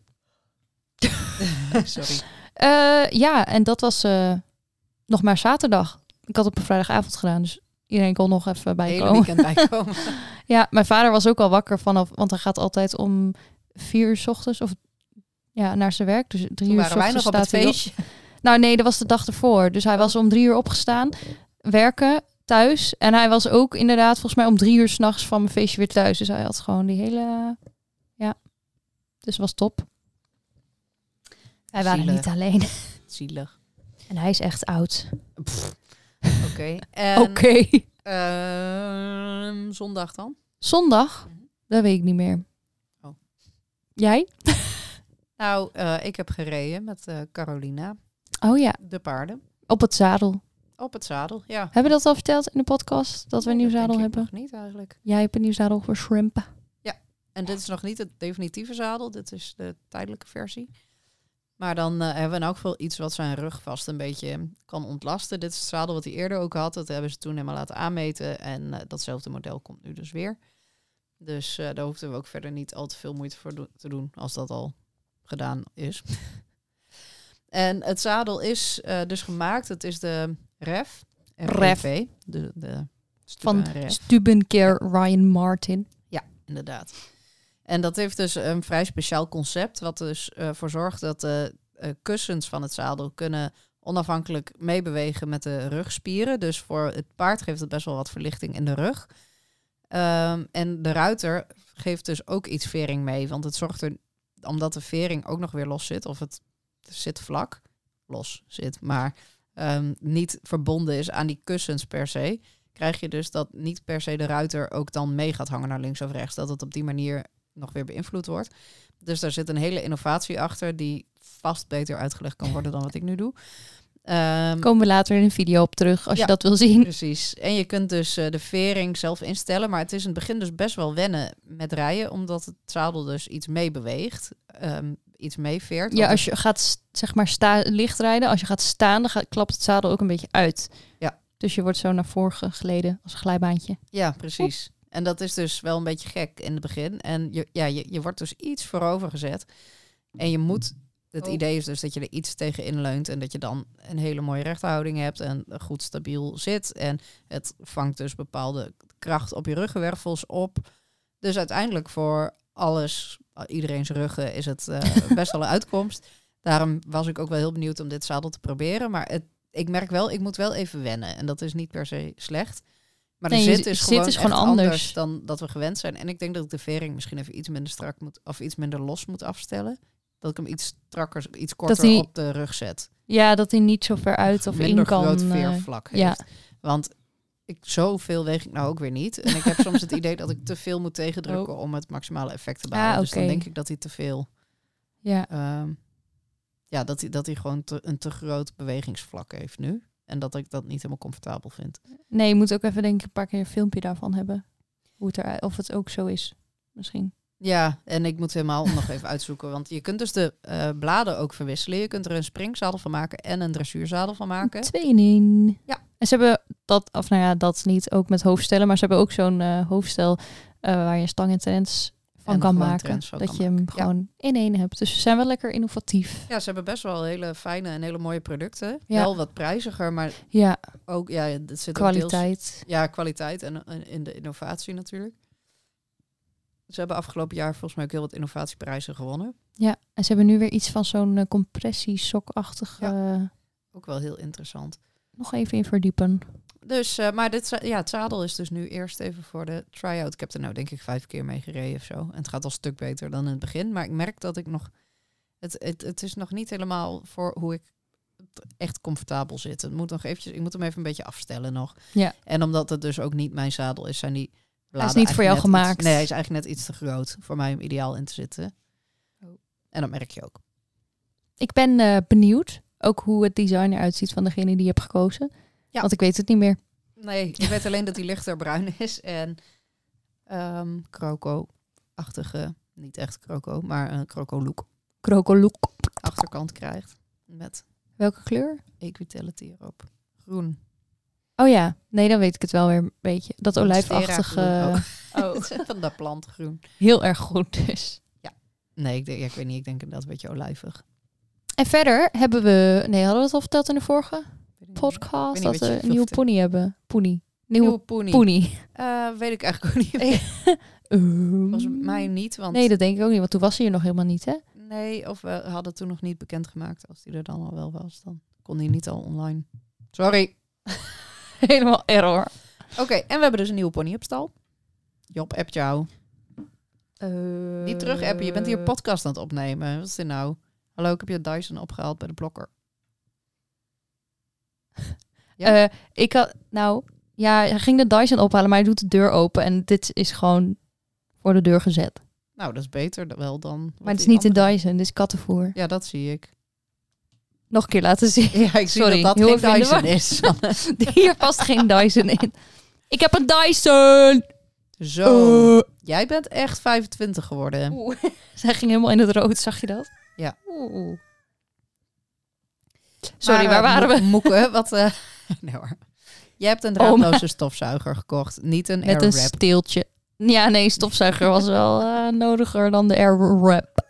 Speaker 3: Sorry.
Speaker 2: Uh, ja, en dat was uh, nog maar zaterdag. Ik had het op een vrijdagavond gedaan, dus iedereen kon nog even
Speaker 3: Hele
Speaker 2: bijkomen.
Speaker 3: weekend bijkomen.
Speaker 2: Ja, mijn vader was ook al wakker vanaf, want hij gaat altijd om vier uur 's ochtends of ja, naar zijn werk. Dus drie
Speaker 3: Toen
Speaker 2: uur 's
Speaker 3: waren wij
Speaker 2: ochtends
Speaker 3: nog op het
Speaker 2: staat hij op.
Speaker 3: feestje.
Speaker 2: Nou nee, dat was de dag ervoor. Dus hij was om drie uur opgestaan, werken thuis. En hij was ook inderdaad volgens mij om drie uur 's nachts van mijn feestje weer thuis. Dus hij had gewoon die hele, ja, dus het was top. Wij waren
Speaker 3: Zielig.
Speaker 2: niet alleen.
Speaker 3: Zielig.
Speaker 2: En hij is echt oud.
Speaker 3: Oké. En,
Speaker 2: Oké. Okay.
Speaker 3: ehm, zondag dan?
Speaker 2: Zondag? Dat weet ik niet meer.
Speaker 3: Oh.
Speaker 2: Jij?
Speaker 3: Nou, uh, ik heb gereden met uh, Carolina.
Speaker 2: Oh ja,
Speaker 3: De paarden.
Speaker 2: op het zadel.
Speaker 3: Op het zadel, ja.
Speaker 2: Hebben we dat al verteld in de podcast? Dat we een
Speaker 3: Nee,
Speaker 2: nieuw
Speaker 3: dat
Speaker 2: zadel
Speaker 3: denk ik
Speaker 2: hebben?
Speaker 3: nog niet eigenlijk.
Speaker 2: Jij hebt een nieuw zadel voor shrimpen.
Speaker 3: En dit is nog niet het definitieve zadel. Dit is de tijdelijke versie. Maar dan uh, hebben we in elk geval iets wat zijn rug vast een beetje kan ontlasten. Dit is het zadel wat hij eerder ook had. Dat hebben ze toen helemaal laten aanmeten. En uh, datzelfde model komt nu dus weer. Dus uh, daar hoefden we ook verder niet al te veel moeite voor do- te doen. Als dat al gedaan is. En het zadel is uh, dus gemaakt. Het is de Ref.
Speaker 2: Ref.
Speaker 3: De, de
Speaker 2: Van
Speaker 3: Ref.
Speaker 2: Stubenker Ryan Martin.
Speaker 3: Ja, inderdaad. En dat heeft dus een vrij speciaal concept, wat dus ervoor uh, zorgt dat de uh, kussens van het zadel kunnen onafhankelijk meebewegen met de rugspieren. Dus voor het paard geeft het best wel wat verlichting in de rug. Um, en de ruiter geeft dus ook iets vering mee, want het zorgt er, omdat de vering ook nog weer los zit, of het zit vlak, los zit, maar um, niet verbonden is aan die kussens per se, krijg je dus dat niet per se de ruiter ook dan mee gaat hangen naar links of rechts. Dat het op die manier nog weer beïnvloed wordt. Dus daar zit een hele innovatie achter die vast beter uitgelegd kan worden dan wat ik nu doe. Um,
Speaker 2: Komen we later in een video op terug als
Speaker 3: ja,
Speaker 2: je dat wil zien.
Speaker 3: Precies. En je kunt dus uh, de vering zelf instellen. Maar het is in het begin dus best wel wennen met rijden. Omdat het zadel dus iets meebeweegt. Um, iets meeveert.
Speaker 2: Ja, als je gaat zeg maar sta, licht rijden. Als je gaat staan, dan gaat, klapt het zadel ook een beetje uit.
Speaker 3: Ja.
Speaker 2: Dus je wordt zo naar voren geleden als een glijbaantje.
Speaker 3: Ja, precies. En dat is dus wel een beetje gek in het begin. En je, ja, je, je wordt dus iets voorover gezet. En je moet... Het
Speaker 2: oh.
Speaker 3: idee is dus dat je er iets tegen inleunt en dat je dan een hele mooie rechthouding hebt en goed stabiel zit. En het vangt dus bepaalde kracht op je ruggenwervels op. Dus uiteindelijk voor alles, iedereen's ruggen, is het uh, best wel een uitkomst. Daarom was ik ook wel heel benieuwd om dit zadel te proberen. Maar het, ik merk wel, ik moet wel even wennen. En dat is niet per se slecht. Maar
Speaker 2: Nee,
Speaker 3: de
Speaker 2: je
Speaker 3: zit
Speaker 2: zit
Speaker 3: is gewoon,
Speaker 2: is
Speaker 3: echt
Speaker 2: gewoon
Speaker 3: anders.
Speaker 2: anders.
Speaker 3: dan dat we gewend zijn. En ik denk dat ik de vering misschien even iets minder strak moet, of iets minder los moet afstellen. Dat ik hem iets strakker, iets korter
Speaker 2: die-
Speaker 3: op de rug zet.
Speaker 2: Ja, dat hij niet zo ver uit of
Speaker 3: minder
Speaker 2: in kan.
Speaker 3: groot
Speaker 2: eh,
Speaker 3: veervlak heeft.
Speaker 2: ja.
Speaker 3: Want ik, zoveel weeg ik nou ook weer niet. En ik heb soms het idee dat ik te veel moet tegendrukken om het maximale effect te behalen.
Speaker 2: Ah,
Speaker 3: Dus dan
Speaker 2: oké.
Speaker 3: denk ik dat hij te veel...
Speaker 2: Ja.
Speaker 3: ehm, ja, dat hij, dat hij gewoon te, een te groot bewegingsvlak heeft nu. En dat ik dat niet helemaal comfortabel vind.
Speaker 2: Nee, je moet ook even denk ik een paar keer een filmpje daarvan hebben. Hoe het er, of het ook zo is. Misschien.
Speaker 3: Ja, en ik moet helemaal nog even uitzoeken. Want je kunt dus de uh, bladen ook verwisselen. Je kunt er een springzadel van maken en een dressuurzadel van maken.
Speaker 2: Twee in één.
Speaker 3: Ja.
Speaker 2: En ze hebben dat, of nou ja, dat niet ook met hoofdstellen. Maar ze hebben ook zo'n uh, hoofdstel uh, waar je stang en trends van
Speaker 3: En
Speaker 2: kan
Speaker 3: gewoon
Speaker 2: maken.
Speaker 3: trends van
Speaker 2: Dat
Speaker 3: kan
Speaker 2: je hem
Speaker 3: maken. Ja.
Speaker 2: gewoon in één hebt. Dus ze zijn wel lekker innovatief.
Speaker 3: Ja, ze hebben best wel hele fijne en hele mooie producten.
Speaker 2: Ja.
Speaker 3: Wel wat prijziger, maar
Speaker 2: Ja,
Speaker 3: ook, ja, het zit ook deels-
Speaker 2: kwaliteit.
Speaker 3: ja, kwaliteit en, en in de innovatie natuurlijk. Ze hebben afgelopen jaar volgens mij ook heel wat innovatieprijzen gewonnen.
Speaker 2: Ja, en ze hebben nu weer iets van zo'n uh, compressiesokachtig.
Speaker 3: Ja.
Speaker 2: Uh,
Speaker 3: Ook wel heel interessant.
Speaker 2: nog even in verdiepen.
Speaker 3: Dus, uh, maar dit, ja, het zadel is dus nu eerst even voor de try-out. Ik heb er nou denk ik vijf keer mee gereden of zo. En het gaat al een stuk beter dan in het begin. Maar ik merk dat ik nog... Het, het, het is nog niet helemaal voor hoe ik echt comfortabel zit. Het moet nog eventjes, ik moet hem even een beetje afstellen nog.
Speaker 2: Ja.
Speaker 3: En omdat het dus ook niet mijn zadel is, zijn die
Speaker 2: Hij is niet voor jou
Speaker 3: eigenlijk net
Speaker 2: gemaakt.
Speaker 3: Iets, nee, hij is eigenlijk net iets te groot voor mij om ideaal in te zitten. Oh. En dat merk je ook.
Speaker 2: Ik ben uh, benieuwd ook hoe het design eruit ziet van degene die je hebt gekozen.
Speaker 3: Ja.
Speaker 2: Want ik weet het niet meer.
Speaker 3: Nee, ik weet alleen dat hij lichter bruin is en um, croco-achtige, niet echt croco, maar een croco-look
Speaker 2: Crocolook.
Speaker 3: achterkant krijgt. Met
Speaker 2: Welke kleur?
Speaker 3: Equitality erop. Groen.
Speaker 2: Oh ja, nee, dan weet ik het wel weer een beetje. Dat
Speaker 3: Monstera
Speaker 2: olijfachtige.
Speaker 3: groen
Speaker 2: Oh,
Speaker 3: Van dat plant groen.
Speaker 2: heel erg goed dus.
Speaker 3: Nee, ik, denk, ja, ik weet niet. Ik denk inderdaad een beetje olijvig.
Speaker 2: En verder hebben we... Nee, hadden we het al verteld in de vorige
Speaker 3: Weet ik niet.
Speaker 2: podcast?
Speaker 3: weet niet
Speaker 2: Dat
Speaker 3: wat je
Speaker 2: we een
Speaker 3: wil
Speaker 2: nieuwe
Speaker 3: vertellen.
Speaker 2: pony hebben. Pony. Nieuwe,
Speaker 3: Nieuwe pony.
Speaker 2: pony.
Speaker 3: Uh, weet ik eigenlijk ook niet meer. Volgens mij niet, want...
Speaker 2: Nee, dat denk ik ook niet. Want toen was hij er nog helemaal niet, hè?
Speaker 3: Nee, of we hadden toen nog niet bekendgemaakt. Als die er dan al wel was, dan kon die niet al online. Sorry.
Speaker 2: Helemaal error.
Speaker 3: Oké, okay, en we hebben dus een nieuwe pony op stal. Job, appt jou.
Speaker 2: Uh,
Speaker 3: Niet terug appen, je bent hier podcast aan het opnemen. Wat is dit nou? Hallo, ik heb je Dyson opgehaald bij de blokker. Ja?
Speaker 2: Uh, ik had... Nou, ja, hij ging de Dyson ophalen, maar hij doet de deur open. En dit is gewoon voor de deur gezet.
Speaker 3: Nou, dat is beter wel dan...
Speaker 2: Maar het is niet de Dyson, dit is kattenvoer.
Speaker 3: Ja, dat zie ik.
Speaker 2: Nog een keer laten zien.
Speaker 3: Ja, ik zie
Speaker 2: Sorry,
Speaker 3: dat
Speaker 2: heel
Speaker 3: dat geen
Speaker 2: even in de
Speaker 3: Dyson
Speaker 2: war.
Speaker 3: is.
Speaker 2: Hier past geen Dyson in. Ik heb een Dyson!
Speaker 3: Zo.
Speaker 2: Uh.
Speaker 3: Jij bent echt vijfentwintig geworden.
Speaker 2: Oeh. Zij ging helemaal in het rood, zag je dat?
Speaker 3: Ja.
Speaker 2: Oeh. Sorry,
Speaker 3: Maar,
Speaker 2: waar
Speaker 3: uh,
Speaker 2: waren we?
Speaker 3: Mo- Moeke, wat... Uh, nee hoor. Je hebt een draadloze stofzuiger gekocht. Niet een
Speaker 2: Met een
Speaker 3: Airwrap.
Speaker 2: steeltje. Ja, nee, stofzuiger was wel uh, nodiger dan de Airwrap.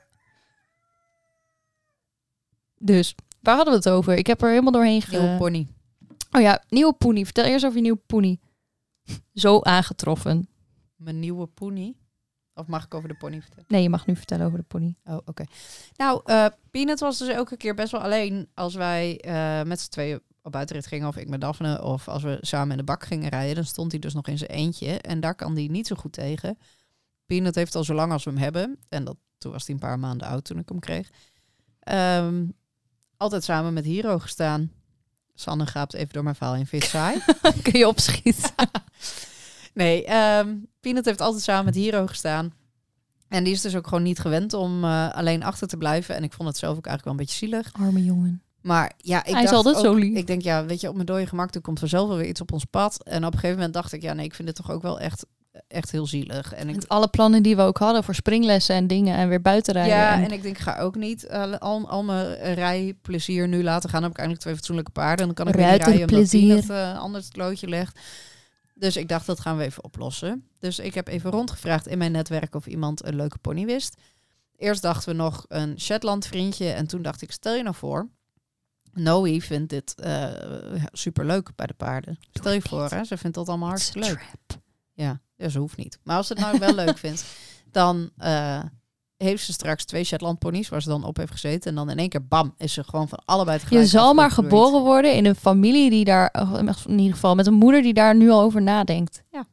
Speaker 2: Dus, waar hadden we het over? Ik heb er helemaal doorheen ge...
Speaker 3: Nieuwe pony.
Speaker 2: Oh ja, nieuwe pony. Vertel eerst over je nieuwe pony. Zo aangetroffen.
Speaker 3: Mijn nieuwe pony. Of mag ik over de pony vertellen?
Speaker 2: Nee, je mag nu vertellen over de pony.
Speaker 3: Oh, oké. Okay. Nou, uh, Peanut was dus elke keer best wel alleen als wij uh, met z'n tweeën op buitenrit gingen. Of ik met Daphne. Of als we samen in de bak gingen rijden. Dan stond hij dus nog in zijn eentje. En daar kan hij niet zo goed tegen. Peanut heeft al zo lang als we hem hebben. En dat, toen was hij een paar maanden oud toen ik hem kreeg. Um, altijd samen met Hiro gestaan. Sanne gaapt even door mijn verhaal in. Vind je het saai?
Speaker 2: Kun je opschieten?
Speaker 3: Nee, um, Peanut heeft altijd samen met Hiro gestaan. En die is dus ook gewoon niet gewend om uh, alleen achter te blijven. En ik vond het zelf ook eigenlijk wel een beetje zielig.
Speaker 2: Arme jongen.
Speaker 3: Maar ja, ik
Speaker 2: Hij
Speaker 3: dacht
Speaker 2: is altijd
Speaker 3: ook,
Speaker 2: zo lief.
Speaker 3: Ik denk, ja, weet je, op mijn dode gemak, toen komt vanzelf wel weer iets op ons pad. En op een gegeven moment dacht ik, ja, nee, ik vind dit toch ook wel echt, echt heel zielig. En ik,
Speaker 2: Met alle plannen die we ook hadden voor springlessen en dingen en weer buiten rijden.
Speaker 3: ja,
Speaker 2: en...
Speaker 3: en ik denk, ik ga ook niet uh, al, al mijn rijplezier nu laten gaan. Dan heb ik eindelijk twee fatsoenlijke paarden. En dan kan ik weer niet rijden omdat
Speaker 2: Ruiterplezier.
Speaker 3: Peanut uh, anders het loodje legt. Dus ik dacht, dat gaan we even oplossen. Dus ik heb even rondgevraagd in mijn netwerk of iemand een leuke pony wist. Eerst dachten we nog een Shetland vriendje. En toen dacht ik, stel je nou voor, Noe vindt dit uh, superleuk bij de paarden. Stel je voor, hè, ze vindt dat allemaal hartstikke leuk. Ja, ja, ze hoeft niet. Maar als ze het nou wel leuk vindt, dan uh, heeft ze straks twee Shetland ponies waar ze dan op heeft gezeten. En dan in één keer, bam, is ze gewoon van allebei tegelijk
Speaker 2: Je zal maar
Speaker 3: afgegroeid.
Speaker 2: geboren worden in een familie die daar, in ieder geval met een moeder die daar nu al over nadenkt.
Speaker 3: Ja.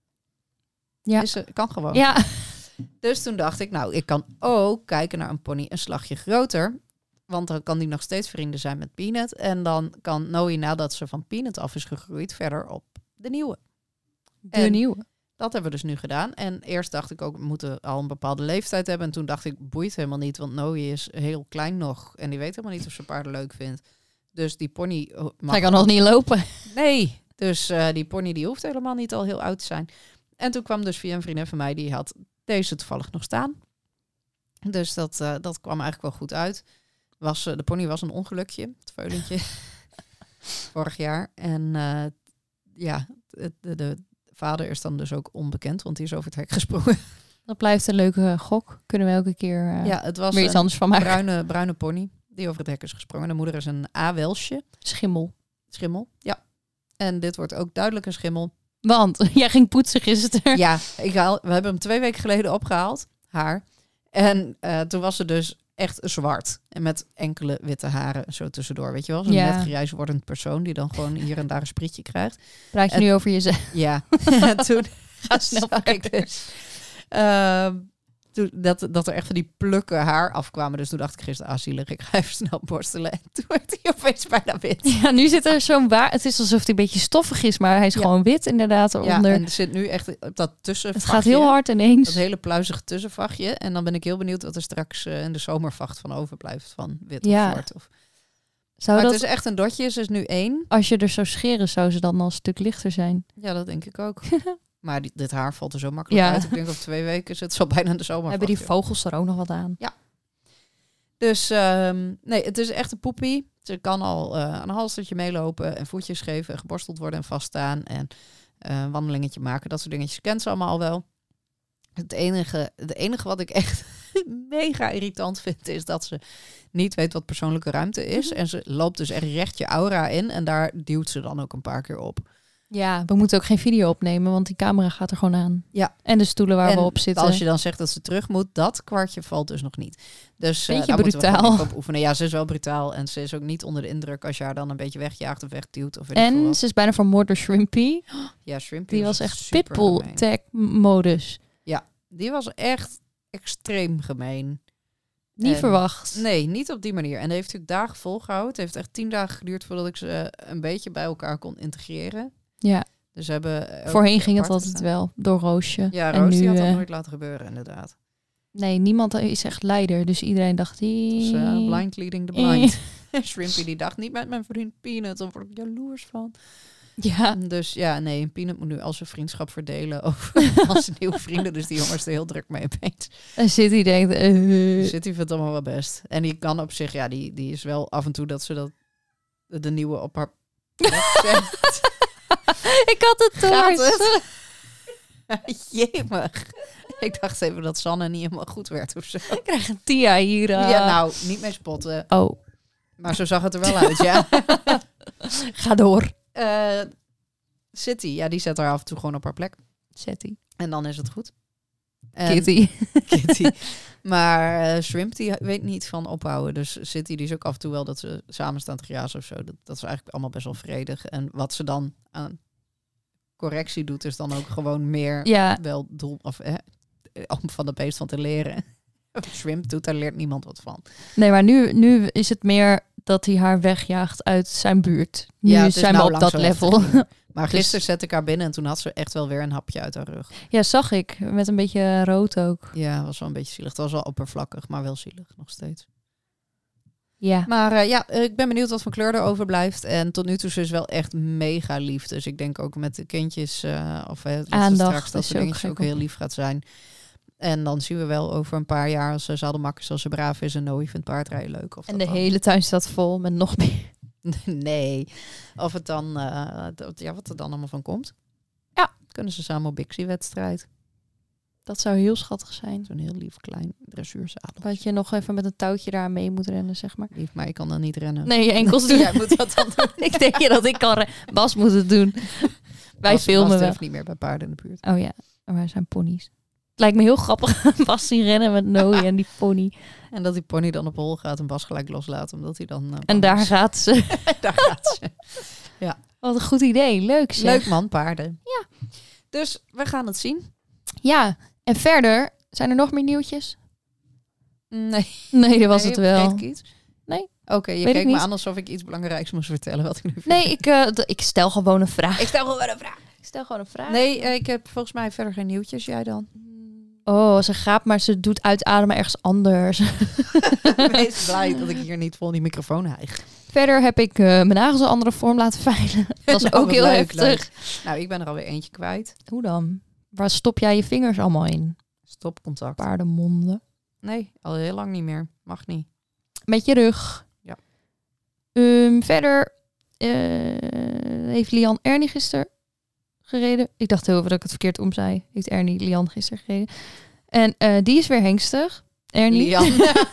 Speaker 2: Ja.
Speaker 3: Is ze, kan gewoon.
Speaker 2: Ja.
Speaker 3: Dus toen dacht ik, nou, ik kan ook kijken naar een pony een slagje groter. Want dan kan die nog steeds vrienden zijn met Peanut. En dan kan Noe, nadat ze van Peanut af is gegroeid, verder op de nieuwe.
Speaker 2: De
Speaker 3: En
Speaker 2: nieuwe.
Speaker 3: dat hebben we dus nu gedaan. En eerst dacht ik ook, we moeten al een bepaalde leeftijd hebben. En toen dacht ik, boeit helemaal niet. Want Noe is heel klein nog. En die weet helemaal niet of ze paarden leuk vindt. Dus die pony mag...
Speaker 2: Hij kan nog niet lopen.
Speaker 3: Nee, dus uh, die pony die hoeft helemaal niet al heel oud te zijn. En toen kwam dus via een vriendin van mij, die had deze toevallig nog staan. Dus dat, uh, dat kwam eigenlijk wel goed uit. Was, uh, de pony was een ongelukje, het veulentje, vorig jaar. En uh, ja, de, de, de vader is dan dus ook onbekend, want die is over het hek gesprongen.
Speaker 2: Dat blijft een leuke gok. Kunnen we elke keer uh,
Speaker 3: ja, het was
Speaker 2: weer iets
Speaker 3: een
Speaker 2: anders van maken.
Speaker 3: bruine, bruine pony die over het hek is gesprongen. De moeder is een A-Welsje.
Speaker 2: Schimmel.
Speaker 3: Schimmel, ja. En dit wordt ook duidelijk een schimmel.
Speaker 2: Want jij ging poetsen gisteren.
Speaker 3: Ja, ik haal, we hebben hem twee weken geleden opgehaald, haar. En uh, toen was ze dus echt zwart. En met enkele witte haren zo tussendoor, weet je wel? Zo'n
Speaker 2: Ja.
Speaker 3: net grijs wordend persoon die dan gewoon hier en daar een sprietje krijgt.
Speaker 2: Praat je
Speaker 3: En-
Speaker 2: nu over jezelf?
Speaker 3: Ja, toen
Speaker 2: Ga snel
Speaker 3: zag ik dus... Uh, toen, dat, dat er echt van die plukken haar afkwamen. Dus toen dacht ik gisteren, ah, zielig, ik ga even snel borstelen. En toen werd hij opeens bijna wit.
Speaker 2: Ja, nu zit er zo'n waar. Het is alsof hij een beetje stoffig is, maar hij is
Speaker 3: Ja.
Speaker 2: gewoon wit inderdaad
Speaker 3: Ja,
Speaker 2: eronder.
Speaker 3: en er zit nu echt op dat tussenvachtje.
Speaker 2: Het gaat heel hard ineens.
Speaker 3: Dat hele pluizige tussenvachtje. En dan ben ik heel benieuwd wat er straks uh, in de zomervacht van overblijft. Van wit
Speaker 2: Ja.
Speaker 3: of zwart. Of...
Speaker 2: Zou
Speaker 3: Maar
Speaker 2: dat,
Speaker 3: het is echt een dotje. Ze is nu één.
Speaker 2: als je er zou scheren, zou ze dan al een stuk lichter zijn?
Speaker 3: Ja, dat denk ik ook. Maar die, dit haar valt er zo makkelijk
Speaker 2: Ja.
Speaker 3: uit. Ik denk op twee weken zit ze al bijna in de zomer.
Speaker 2: Hebben die vogels er ook nog wat aan?
Speaker 3: Dus um, nee, het is echt een poepie. Ze kan al uh, aan een halstertje meelopen en voetjes geven en geborsteld worden en vaststaan. En uh, een wandelingetje maken. Dat soort dingetjes kent ze allemaal al wel. Het enige, het enige wat ik echt mega irritant vind, is dat ze niet weet wat persoonlijke ruimte is. En ze loopt dus echt recht je aura in. En daar duwt ze dan ook een paar keer op.
Speaker 2: Ja, we moeten ook geen video opnemen, want die camera gaat er gewoon aan.
Speaker 3: Ja.
Speaker 2: En de stoelen waar
Speaker 3: en
Speaker 2: we op zitten.
Speaker 3: als je dan zegt dat ze terug moet, dat kwartje valt dus nog niet. Dus uh,
Speaker 2: Beetje
Speaker 3: daar moeten we
Speaker 2: brutaal.
Speaker 3: gewoon even op oefenen. Ja, ze is wel brutaal. En ze is ook niet onder de indruk als je haar dan een beetje wegjaagt of wegduwt. Of weet ik veel
Speaker 2: En
Speaker 3: wat.
Speaker 2: ze is bijna vermoord door Shrimpy.
Speaker 3: Ja, Shrimpy
Speaker 2: Die was echt
Speaker 3: super
Speaker 2: pitbull
Speaker 3: gemeen.
Speaker 2: tag modus.
Speaker 3: Die was echt extreem gemeen.
Speaker 2: Niet
Speaker 3: En-
Speaker 2: verwacht.
Speaker 3: Nee, niet op die manier. En dat heeft natuurlijk dagen volgehouden. Het heeft echt tien dagen geduurd voordat ik ze een beetje bij elkaar kon integreren.
Speaker 2: Ja,
Speaker 3: Dus ze hebben... ook
Speaker 2: voorheen ging het
Speaker 3: apart
Speaker 2: altijd
Speaker 3: gestaan.
Speaker 2: wel door Roosje.
Speaker 3: Ja,
Speaker 2: en
Speaker 3: Roos
Speaker 2: nu,
Speaker 3: die had dat
Speaker 2: eh,
Speaker 3: nooit laten gebeuren, inderdaad.
Speaker 2: nee, niemand is echt leider. Dus iedereen dacht die.
Speaker 3: Dus uh, blind leading the blind. Shrimpy die dacht niet met mijn vriend Peanut, dan word ik jaloers van.
Speaker 2: Ja,
Speaker 3: Dus ja, nee, Peanut moet nu al zijn vriendschap verdelen over al zijn nieuwe vrienden. Dus die jongen is er heel druk mee opeens.
Speaker 2: en zit hij denkt. eh,
Speaker 3: Dus zit hij vindt het allemaal wel best. En die kan op zich, ja, die, die is wel af en toe dat ze dat de nieuwe op haar plek zet.
Speaker 2: ik had het door.
Speaker 3: Gaat het? Jemig. Ik dacht even dat Sanne niet helemaal goed werd of zo.
Speaker 2: Ik krijg een Tia hier. uh.
Speaker 3: Ja, nou, niet mee spotten.
Speaker 2: Oh,
Speaker 3: Maar zo zag het er wel uit, ja.
Speaker 2: ga door.
Speaker 3: Eh, City, ja, die zet haar af en toe gewoon op haar plek.
Speaker 2: Zet hij.
Speaker 3: En dan is het goed. En-
Speaker 2: Kitty.
Speaker 3: Kitty. Maar uh, Shrimp, die weet niet van ophouden. Dus City, die is ook af en toe wel dat ze samen staan te grazen of zo. Dat, dat is eigenlijk allemaal best wel vredig. En wat ze dan aan correctie doet, is dan ook gewoon meer
Speaker 2: Ja,
Speaker 3: wel doel... Of, eh, om van de beest van te leren. Shrimp doet, daar leert niemand wat van.
Speaker 2: nee, maar nu, nu is het meer dat hij haar wegjaagt uit zijn buurt. Nu
Speaker 3: Ja, het is
Speaker 2: zijn
Speaker 3: nou
Speaker 2: we op
Speaker 3: lang
Speaker 2: dat
Speaker 3: zo heftig
Speaker 2: level.
Speaker 3: niet meer. Maar
Speaker 2: Dus-
Speaker 3: gisteren zette ik haar binnen en toen had ze echt wel weer een hapje uit haar rug.
Speaker 2: Ja, zag ik. Met een beetje rood ook.
Speaker 3: Ja, was wel een beetje zielig. Het was wel oppervlakkig, maar wel zielig nog steeds.
Speaker 2: Ja.
Speaker 3: Maar uh, ja, ik ben benieuwd wat voor kleur er overblijft. En tot nu toe is ze wel echt mega lief. Dus ik denk ook met de kindjes uh, of uh, dat ze
Speaker 2: Aandacht
Speaker 3: straks dat
Speaker 2: is
Speaker 3: soort
Speaker 2: ook
Speaker 3: dingetjes ook
Speaker 2: gek
Speaker 3: heel
Speaker 2: op.
Speaker 3: lief gaat zijn. En dan zien we wel over een paar jaar als ze zadelmakkers als ze braaf is en Noe vindt paardrijden leuk. Of
Speaker 2: En
Speaker 3: dat
Speaker 2: de
Speaker 3: dan-
Speaker 2: hele tuin staat vol met nog meer.
Speaker 3: Nee. Of het dan, uh, dat- ja, wat er dan allemaal van komt.
Speaker 2: Ja.
Speaker 3: Kunnen ze samen op Bixie-wedstrijd.
Speaker 2: Dat zou heel schattig zijn.
Speaker 3: Zo'n heel lief klein dressuurzadel.
Speaker 2: Dat je nog even met een touwtje daar mee moet rennen, zeg maar.
Speaker 3: Lief, maar ik kan dan niet rennen.
Speaker 2: Nee, je enkels doen.
Speaker 3: Jij moet dat dan doen.
Speaker 2: Ik denk je dat ik kan rennen. Bas moet het doen. Wij
Speaker 3: Bas-
Speaker 2: filmen
Speaker 3: Bas
Speaker 2: wel.
Speaker 3: durft niet meer bij paarden in de buurt.
Speaker 2: Oh ja, maar wij zijn ponies. lijkt me heel grappig. Bas zien rennen met Noe en die pony.
Speaker 3: En dat die pony dan op hol gaat en Bas gelijk loslaat, omdat hij dan... Uh,
Speaker 2: en daar
Speaker 3: is.
Speaker 2: gaat ze.
Speaker 3: daar gaat ze. Ja.
Speaker 2: Wat een goed idee. Leuk zeg.
Speaker 3: Leuk man, paarden.
Speaker 2: Ja.
Speaker 3: Dus we gaan het zien.
Speaker 2: Ja, en verder, zijn er nog meer nieuwtjes?
Speaker 3: Nee.
Speaker 2: Nee, dat was
Speaker 3: nee,
Speaker 2: het wel.
Speaker 3: vergeet ik iets?
Speaker 2: Nee.
Speaker 3: Oké, okay, je
Speaker 2: Weet
Speaker 3: keek
Speaker 2: ik
Speaker 3: me
Speaker 2: niet.
Speaker 3: aan alsof ik iets belangrijks moest vertellen. Wat ik nu
Speaker 2: Nee, ik, uh, d- ik stel gewoon een vraag.
Speaker 3: ik stel gewoon een vraag.
Speaker 2: Ik stel gewoon een vraag.
Speaker 3: Nee, uh, ik heb volgens mij verder geen nieuwtjes. Jij dan?
Speaker 2: Oh, ze gaat, maar ze doet uitademen ergens anders.
Speaker 3: Wees blij dat ik hier niet vol die microfoon hijg.
Speaker 2: Verder heb ik uh, mijn nagels een andere vorm laten veilen. Dat was
Speaker 3: Nou,
Speaker 2: ook heel
Speaker 3: leuk,
Speaker 2: heftig.
Speaker 3: leuk. Nou, ik ben er alweer eentje kwijt.
Speaker 2: Hoe dan? Waar stop jij je vingers allemaal in?
Speaker 3: Stopcontact.
Speaker 2: Paardenmonden.
Speaker 3: Nee, al heel lang niet meer. Mag niet.
Speaker 2: Met je rug.
Speaker 3: Ja.
Speaker 2: Um, verder uh, heeft Lian Ernie gisteren gereden. Ik dacht heel even dat ik het verkeerd om zei. Heeft Ernie Lian gisteren gereden. En uh, die is weer hengstig. Ernie.
Speaker 3: Lian.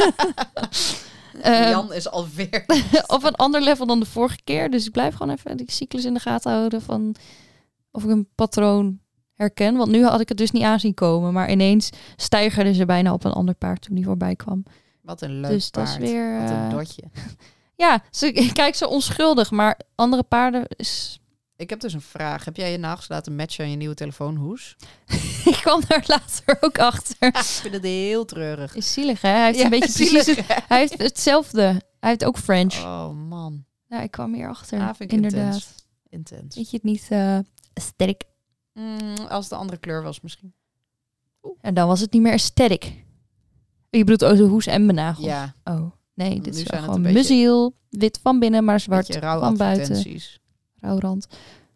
Speaker 2: uh,
Speaker 3: Lian is alweer...
Speaker 2: op een ander level dan de vorige keer. Dus ik blijf gewoon even die cyclus in de gaten houden van of ik een patroon herken. Want nu had ik het dus niet aan zien komen. Maar ineens stijgerden ze bijna op een ander paard toen die voorbij kwam.
Speaker 3: Wat een leuk
Speaker 2: dus
Speaker 3: paard.
Speaker 2: Dat is weer,
Speaker 3: Wat een
Speaker 2: uh,
Speaker 3: dotje.
Speaker 2: Ja, ze kijkt zo onschuldig. Maar andere paarden is...
Speaker 3: Ik heb dus een vraag. Heb jij je nagels laten matchen aan je nieuwe telefoonhoes?
Speaker 2: Ik kwam daar later ook achter.
Speaker 3: Ik vind het heel treurig.
Speaker 2: Is zielig, hè? Hij heeft
Speaker 3: Ja,
Speaker 2: een beetje
Speaker 3: zielig,
Speaker 2: precies... Het, hij heeft hetzelfde. Hij heeft ook French.
Speaker 3: Oh man.
Speaker 2: Ja, ik kwam hier achter.
Speaker 3: Ah, vind ik
Speaker 2: inderdaad.
Speaker 3: intens. Intens.
Speaker 2: Weet je het niet uh, sterk?
Speaker 3: Mm, als het de andere kleur was misschien.
Speaker 2: En dan was het niet meer aesthetic. Je bedoelt ook de hoes en mijn nagels.
Speaker 3: Ja.
Speaker 2: Oh, nee, dit
Speaker 3: Nu
Speaker 2: is
Speaker 3: zijn
Speaker 2: wel
Speaker 3: het
Speaker 2: gewoon
Speaker 3: een beetje-
Speaker 2: muziel. Wit van binnen, maar zwart
Speaker 3: Beetje rauwe
Speaker 2: van buiten.
Speaker 3: advertenties.
Speaker 2: Rauwrand.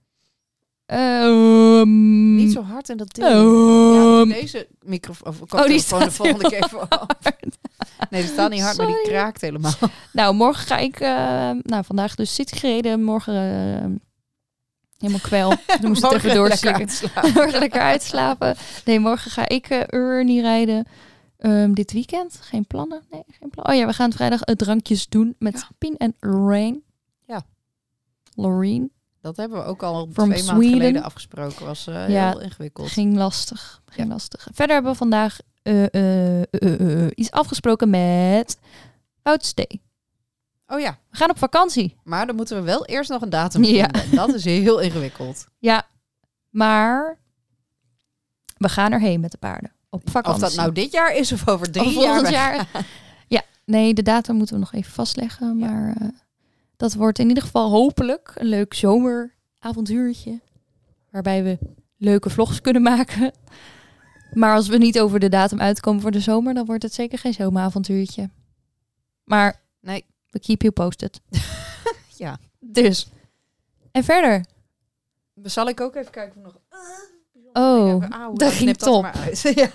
Speaker 2: Um,
Speaker 3: Niet zo hard in dat ding.
Speaker 2: Um,
Speaker 3: Ja, deze microfoon of
Speaker 2: die
Speaker 3: koptelefoon
Speaker 2: staat
Speaker 3: de volgende
Speaker 2: heel
Speaker 3: keer voor. Nee, die staat niet hard, maar die
Speaker 2: Sorry.
Speaker 3: kraakt helemaal.
Speaker 2: Nou, morgen ga ik... Uh, nou, vandaag dus City gereden. Morgen uh, helemaal kwel. Dan moest ik het even doorslikken. Morgen lekker uitslapen. Nee, morgen ga ik uh, Ernie rijden. Um, dit weekend? Geen plannen? Nee, geen plannen. Oh ja, we gaan vrijdag uh, drankjes doen met
Speaker 3: Ja.
Speaker 2: Pien en Lorraine.
Speaker 3: Ja.
Speaker 2: Lorraine.
Speaker 3: Dat hebben we ook al twee
Speaker 2: From
Speaker 3: maanden
Speaker 2: Sweden.
Speaker 3: geleden afgesproken. Was uh,
Speaker 2: Ja,
Speaker 3: heel ingewikkeld.
Speaker 2: Ging lastig. Ging
Speaker 3: Ja.
Speaker 2: lastig. Verder hebben we vandaag uh, uh, uh, uh, uh, iets afgesproken met Woutstee.
Speaker 3: Oh ja,
Speaker 2: We gaan op vakantie.
Speaker 3: maar dan moeten we wel eerst nog een datum
Speaker 2: Ja.
Speaker 3: vinden. En dat is heel ingewikkeld.
Speaker 2: Ja, maar we gaan erheen met de paarden. Op vakantie.
Speaker 3: Of dat nou dit jaar is of over drie
Speaker 2: Of
Speaker 3: jaar.
Speaker 2: volgend
Speaker 3: wij-
Speaker 2: jaar. Ja, nee, de datum moeten we nog even vastleggen. Maar uh, dat wordt in ieder geval hopelijk een leuk zomeravontuurtje. Waarbij we leuke vlogs kunnen maken. Maar als we niet over de datum uitkomen voor de zomer, dan wordt het zeker geen zomeravontuurtje. Maar
Speaker 3: Nee.
Speaker 2: we keep you posted.
Speaker 3: Ja.
Speaker 2: Dus. En verder.
Speaker 3: Zal ik ook even kijken of nog...
Speaker 2: Oh,
Speaker 3: Even, auw,
Speaker 2: dat
Speaker 3: dan
Speaker 2: ging
Speaker 3: knipt
Speaker 2: top.
Speaker 3: maar uit. Ja.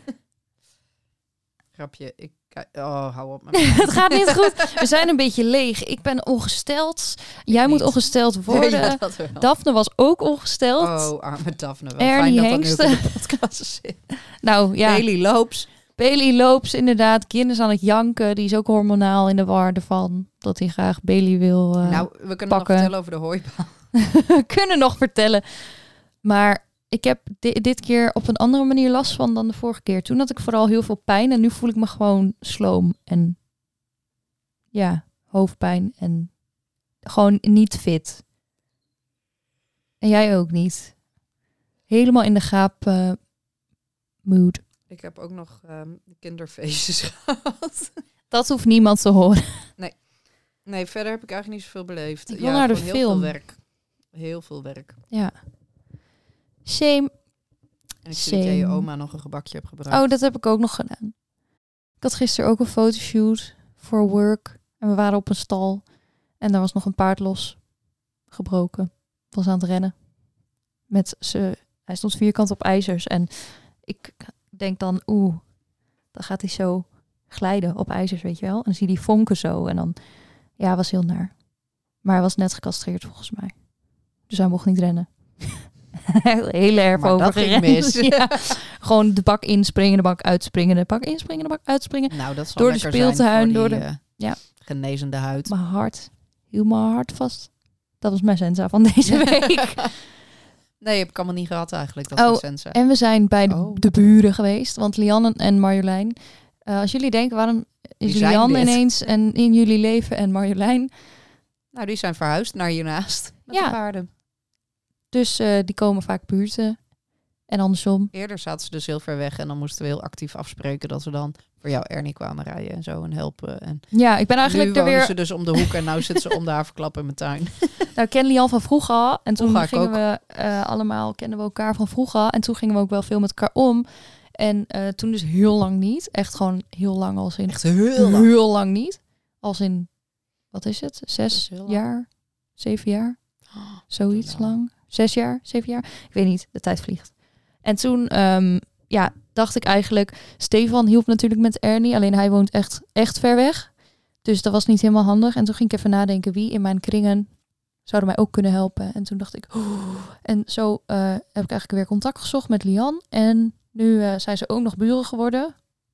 Speaker 3: Grapje. Ik kijk... Oh, hou op. Met
Speaker 2: Het gaat niet goed. We zijn een beetje leeg. Ik ben ongesteld. Jij
Speaker 3: niet.
Speaker 2: moet ongesteld worden.
Speaker 3: Ja, dat wel.
Speaker 2: Daphne was ook ongesteld.
Speaker 3: Oh, arme Daphne. Wel
Speaker 2: Ernie
Speaker 3: fijn dat dat nu ook in
Speaker 2: Hengsten.
Speaker 3: de podcast zit.
Speaker 2: Nou ja,
Speaker 3: Bailey Loops.
Speaker 2: Bailey Loops inderdaad. Kinders aan het janken. Die is ook hormonaal in de war ervan. Dat hij graag Bailey wil uh,
Speaker 3: nou, we kunnen
Speaker 2: pakken.
Speaker 3: nog vertellen over de hooibaal.
Speaker 2: We kunnen nog vertellen. Maar ik heb di- dit keer op een andere manier last van dan de vorige keer. Toen had ik vooral heel veel pijn. En nu voel ik me gewoon sloom. En ja, hoofdpijn. En gewoon niet fit. En jij ook niet. Helemaal in de gaap uh, mood.
Speaker 3: Ik heb ook nog um, kinderfeestjes gehad.
Speaker 2: Dat hoeft niemand te horen.
Speaker 3: Nee, verder heb ik eigenlijk niet zoveel beleefd.
Speaker 2: Ik wil naar de
Speaker 3: gewoon
Speaker 2: film.
Speaker 3: Heel veel werk. Heel veel werk.
Speaker 2: Ja. Shame.
Speaker 3: En ik zie dat jij je
Speaker 2: Same.
Speaker 3: oma nog een gebakje hebt gebruikt.
Speaker 2: Oh, dat heb ik ook nog gedaan. Ik had gisteren ook een fotoshoot voor work. En we waren op een stal. En daar was nog een paard los. Gebroken. Was aan het rennen. Met ze. Hij stond vierkant op ijzers. En ik denk dan, oeh, dan gaat hij zo glijden op ijzers, weet je wel. En dan zie je die vonken zo. En dan, ja, was heel naar. Maar hij was net gecastreerd volgens mij. Dus hij mocht niet rennen. Hele erg
Speaker 3: Maar
Speaker 2: over
Speaker 3: dat ging
Speaker 2: gerend.
Speaker 3: mis.
Speaker 2: Ja. Gewoon de bak inspringen, de bak uitspringen, de bak inspringen, de bak uitspringen.
Speaker 3: Nou, dat zal
Speaker 2: Door de
Speaker 3: lekker zijn
Speaker 2: speeltuin,
Speaker 3: voor
Speaker 2: door
Speaker 3: die,
Speaker 2: de-
Speaker 3: eh,
Speaker 2: ja.
Speaker 3: genezende huid.
Speaker 2: Mijn hart, hield mijn hart vast. Dat was mijn sensa van deze week.
Speaker 3: Nee, heb ik allemaal niet gehad eigenlijk, dat
Speaker 2: Oh,
Speaker 3: recent zijn.
Speaker 2: En we zijn bij de,
Speaker 3: Oh.
Speaker 2: de buren geweest. Want Lianne en Marjolein... Uh, als jullie denken, waarom is
Speaker 3: zijn
Speaker 2: Lianne
Speaker 3: dit?
Speaker 2: ineens en in jullie leven en Marjolein?
Speaker 3: Nou, die zijn verhuisd naar hiernaast met
Speaker 2: Ja.
Speaker 3: de paarden.
Speaker 2: Dus uh, die komen vaak buurten. En andersom.
Speaker 3: Eerder zaten ze dus heel ver weg en dan moesten we heel actief afspreken dat we dan voor jou Ernie kwamen rijden en zo en helpen. En
Speaker 2: Ja, ik ben eigenlijk
Speaker 3: nu
Speaker 2: er
Speaker 3: wonen
Speaker 2: weer...
Speaker 3: ze dus om de hoek en nu zitten ze om de haverklap in mijn tuin.
Speaker 2: Nou, ik ken Lian van vroeger al. En toen
Speaker 3: Vroeger
Speaker 2: gingen
Speaker 3: ook.
Speaker 2: we uh, allemaal, kenden we elkaar van vroeger al. En toen gingen we ook wel veel met elkaar om. En uh, toen dus heel lang niet. Echt gewoon heel lang als in...
Speaker 3: Echt heel lang.
Speaker 2: Heel lang niet. Als in, wat is het? Zes
Speaker 3: heel lang.
Speaker 2: jaar? Zeven jaar?
Speaker 3: Oh,
Speaker 2: Zoiets
Speaker 3: lang.
Speaker 2: lang. Zes jaar? Zeven jaar? Ik weet niet. De tijd vliegt. En toen, um, ja, dacht ik eigenlijk... Stefan hielp natuurlijk met Ernie. Alleen hij woont echt, echt ver weg. Dus dat was niet helemaal handig. En toen ging ik even nadenken wie in mijn kringen zouden mij ook kunnen helpen. En toen dacht ik... Oh. En zo uh, heb ik eigenlijk weer contact gezocht met Lian. En nu uh, zijn ze ook nog buren geworden.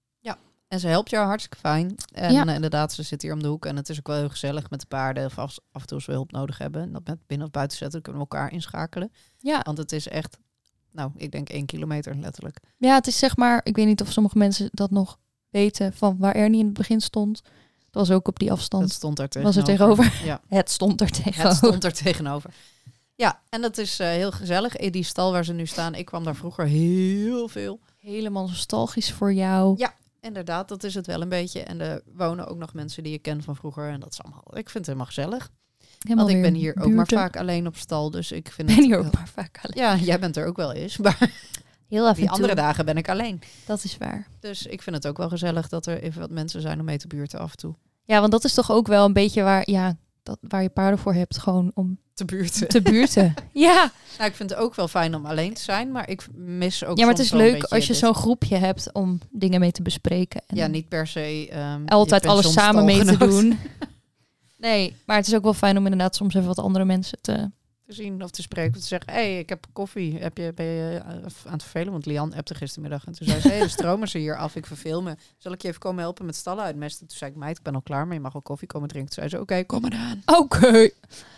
Speaker 3: En ze helpt jou hartstikke fijn. En
Speaker 2: Ja.
Speaker 3: uh, inderdaad, ze zit hier om de hoek. En het is ook wel heel gezellig met de paarden. Of af, af en toe als we hulp nodig hebben. En dat met binnen of buiten zetten, kunnen we elkaar inschakelen.
Speaker 2: Ja.
Speaker 3: Want het is echt, nou, ik denk één kilometer letterlijk.
Speaker 2: Ja, het is zeg maar... Ik weet niet of sommige mensen dat nog weten... van waar Ernie in het begin stond. Dat was ook op die afstand.
Speaker 3: Dat stond er
Speaker 2: Was
Speaker 3: tegenover.
Speaker 2: er tegenover?
Speaker 3: Ja,
Speaker 2: Het stond er tegenover.
Speaker 3: het stond er tegenover. Ja, en dat is uh, heel gezellig. In die stal waar ze nu staan, ik kwam daar vroeger heel veel.
Speaker 2: Helemaal nostalgisch voor jou.
Speaker 3: Ja. Inderdaad, dat is het wel een beetje. En er wonen ook nog mensen die je kent van vroeger. En dat is allemaal, ik vind het helemaal gezellig.
Speaker 2: Helemaal
Speaker 3: Want ik
Speaker 2: weer
Speaker 3: ben hier ook
Speaker 2: buurten.
Speaker 3: maar vaak alleen op stal. Dus ik vind
Speaker 2: Ben
Speaker 3: het
Speaker 2: hier ook
Speaker 3: heel-
Speaker 2: maar vaak alleen.
Speaker 3: Ja, jij bent er ook wel eens. Maar
Speaker 2: Heel af
Speaker 3: die
Speaker 2: en toe.
Speaker 3: andere dagen ben ik alleen.
Speaker 2: Dat is waar.
Speaker 3: Dus ik vind het ook wel gezellig dat er even wat mensen zijn om mee te buurten af en toe.
Speaker 2: Ja, want dat is toch ook wel een beetje waar, ja, dat, waar je paarden voor hebt. Gewoon om
Speaker 3: Te buurten.
Speaker 2: te buurten. Ja.
Speaker 3: Nou, ik vind het ook wel fijn om alleen te zijn. Maar ik mis ook
Speaker 2: Ja, maar het
Speaker 3: soms
Speaker 2: is
Speaker 3: wel een
Speaker 2: leuk
Speaker 3: beetje
Speaker 2: als je
Speaker 3: dit-
Speaker 2: zo'n groepje hebt om dingen mee te bespreken. En
Speaker 3: Ja, niet per se... ehm,
Speaker 2: altijd
Speaker 3: je
Speaker 2: alles samen mee te
Speaker 3: pensioenstalgenoot
Speaker 2: doen. Nee, maar het is ook wel fijn om inderdaad soms even wat andere mensen te...
Speaker 3: te zien of te spreken. Of te zeggen, hé, hey, ik heb koffie. Heb je, ben je uh, aan het vervelen? Want Lian appte gistermiddag. En toen zei ze, hé, hey, de stromen ze hier af. Ik verveel me. Zal ik je even komen helpen met stallen uitmesten? Toen zei ik, meid, ik ben al klaar, maar je mag wel koffie komen drinken. Toen zei ze, oké, okay, kom maar aan.
Speaker 2: Oké.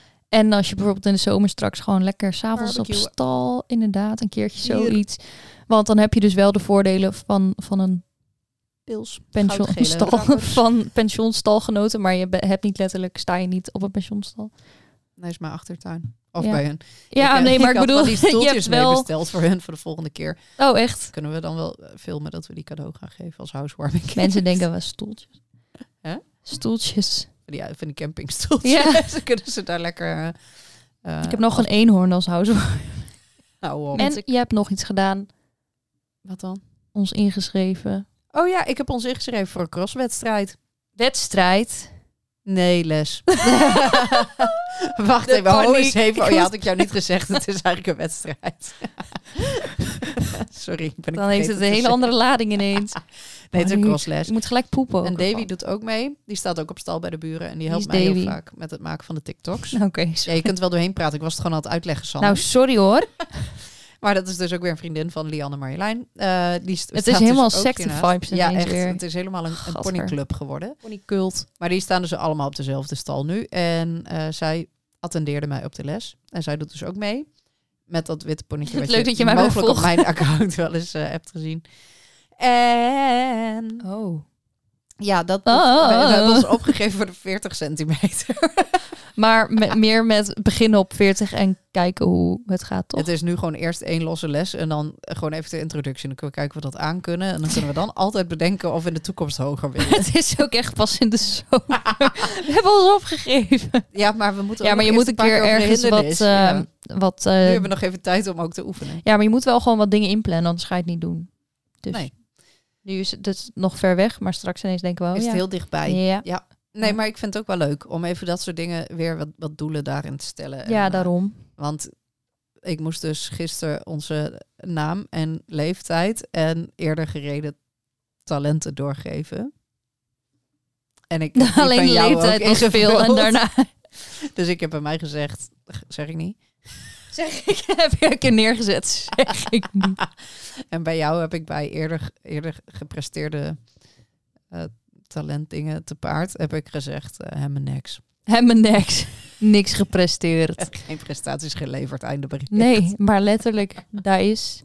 Speaker 2: En als je bijvoorbeeld in de zomer straks gewoon lekker 's avonds op
Speaker 3: Barbecue.
Speaker 2: stal, inderdaad, een keertje
Speaker 3: Hier.
Speaker 2: zoiets. Want dan heb je dus wel de voordelen van, van een
Speaker 3: Pils.
Speaker 2: pensioenstal,
Speaker 3: Goudgele
Speaker 2: van pensioenstalgenoten, maar je be- hebt niet letterlijk, sta je niet op een pensioenstal.
Speaker 3: Nee, is mijn achtertuin. Of
Speaker 2: Ja.
Speaker 3: bij hun.
Speaker 2: Ja,
Speaker 3: ik,
Speaker 2: nee, maar ik
Speaker 3: had
Speaker 2: bedoel,
Speaker 3: wel die
Speaker 2: je
Speaker 3: stoeltjes
Speaker 2: hebt
Speaker 3: mee
Speaker 2: wel...
Speaker 3: besteld voor hun voor de volgende keer.
Speaker 2: Oh, echt?
Speaker 3: Kunnen we dan wel eh, filmen dat we die cadeau gaan geven als housewarming?
Speaker 2: Mensen denken wel stoeltjes.
Speaker 3: Hè?
Speaker 2: Stoeltjes.
Speaker 3: Van die, van die campingstoeltjes.
Speaker 2: Ja.
Speaker 3: Ze kunnen ze daar lekker... eh,
Speaker 2: Ik heb nog een eenhoorn als huishouden.
Speaker 3: Nou, op.
Speaker 2: En je hebt nog iets gedaan,
Speaker 3: Wat dan?
Speaker 2: ons ingeschreven.
Speaker 3: Oh ja, ik heb ons ingeschreven voor een crosswedstrijd.
Speaker 2: Wedstrijd.
Speaker 3: Nee, les. Wacht
Speaker 2: De
Speaker 3: even, oh,
Speaker 2: paniek.
Speaker 3: eens even. Oh ja, had ik jou niet gezegd. Het is eigenlijk een wedstrijd. Sorry, ben ik
Speaker 2: Dan heeft het een hele andere lading ineens.
Speaker 3: Nee, het is een
Speaker 2: Paniek.
Speaker 3: crossles.
Speaker 2: Je moet gelijk poepen ook.
Speaker 3: En Davy
Speaker 2: ervan.
Speaker 3: doet ook mee. Die staat ook op stal bij de buren. En die
Speaker 2: Wie
Speaker 3: helpt
Speaker 2: is
Speaker 3: mij heel
Speaker 2: Davy?
Speaker 3: vaak met het maken van de TikToks.
Speaker 2: Oké,
Speaker 3: Ja,
Speaker 2: sorry.
Speaker 3: je kunt wel doorheen praten. Ik was het gewoon aan het uitleggen, Sanne.
Speaker 2: Nou, sorry hoor.
Speaker 3: Maar dat is dus ook weer een vriendin van Lianne Marjolein. Uh, die st-
Speaker 2: Het
Speaker 3: staat
Speaker 2: is helemaal
Speaker 3: dus ook
Speaker 2: secte-vibes
Speaker 3: hiernaast. Ja,
Speaker 2: ineens
Speaker 3: echt.
Speaker 2: weer.
Speaker 3: Het is helemaal een, een
Speaker 2: Gadver.
Speaker 3: ponyclub geworden.
Speaker 2: Ponycult.
Speaker 3: Maar die staan dus allemaal op dezelfde stal nu. En uh, zij attendeerde mij op de les. En zij doet dus ook mee. Met dat witte ponnetje. Wat
Speaker 2: Leuk dat je mij
Speaker 3: mogelijk op
Speaker 2: volgt.
Speaker 3: mijn account wel eens uh, hebt gezien. En
Speaker 2: Oh.
Speaker 3: ja, dat, dat
Speaker 2: Oh.
Speaker 3: we, we hebben ons opgegeven voor de veertig centimeter.
Speaker 2: Maar me- meer met beginnen op veertig en kijken hoe het gaat, toch?
Speaker 3: Het is nu gewoon eerst één losse les. En dan gewoon even de introductie. Dan kunnen we kijken of we dat aan kunnen. En dan kunnen we dan altijd bedenken of we in de toekomst hoger willen.
Speaker 2: Het is ook echt pas in de zomer. We hebben ons opgegeven.
Speaker 3: Ja, maar we moeten
Speaker 2: Ja,
Speaker 3: ook
Speaker 2: maar je
Speaker 3: nog
Speaker 2: moet
Speaker 3: eerst
Speaker 2: een keer
Speaker 3: paar over de
Speaker 2: ergens
Speaker 3: hindernis.
Speaker 2: wat...
Speaker 3: Ja.
Speaker 2: eh, wat eh,
Speaker 3: Nu hebben we nog even tijd om ook te oefenen.
Speaker 2: Ja, maar je moet wel gewoon wat dingen inplannen, anders ga je het niet doen. Dus
Speaker 3: Nee.
Speaker 2: nu is het dus nog ver weg, maar straks ineens denken we... Oh,
Speaker 3: Is
Speaker 2: ja.
Speaker 3: het heel dichtbij.
Speaker 2: Ja,
Speaker 3: Ja. Nee,
Speaker 2: Ja.
Speaker 3: maar ik vind het ook wel leuk om even dat soort dingen weer wat, wat doelen daarin te stellen. En,
Speaker 2: ja,
Speaker 3: eh,
Speaker 2: daarom.
Speaker 3: want ik moest dus gisteren onze naam en leeftijd en eerder gereden talenten doorgeven. En ik heb die
Speaker 2: Alleen
Speaker 3: van
Speaker 2: de
Speaker 3: jou ook
Speaker 2: leeftijd nog veel en
Speaker 3: ingevuld.
Speaker 2: daarna...
Speaker 3: Dus ik heb bij mij gezegd, zeg ik niet.
Speaker 2: Zeg ik, heb je een keer neergezet, zeg ik niet.
Speaker 3: En bij jou heb ik bij eerder, eerder gepresteerde uh, talentdingen te paard, heb ik gezegd, uh, hem en niks.
Speaker 2: Hem en niks. Niks gepresteerd.
Speaker 3: Geen prestaties geleverd, einde bericht.
Speaker 2: Nee, maar letterlijk, daar is...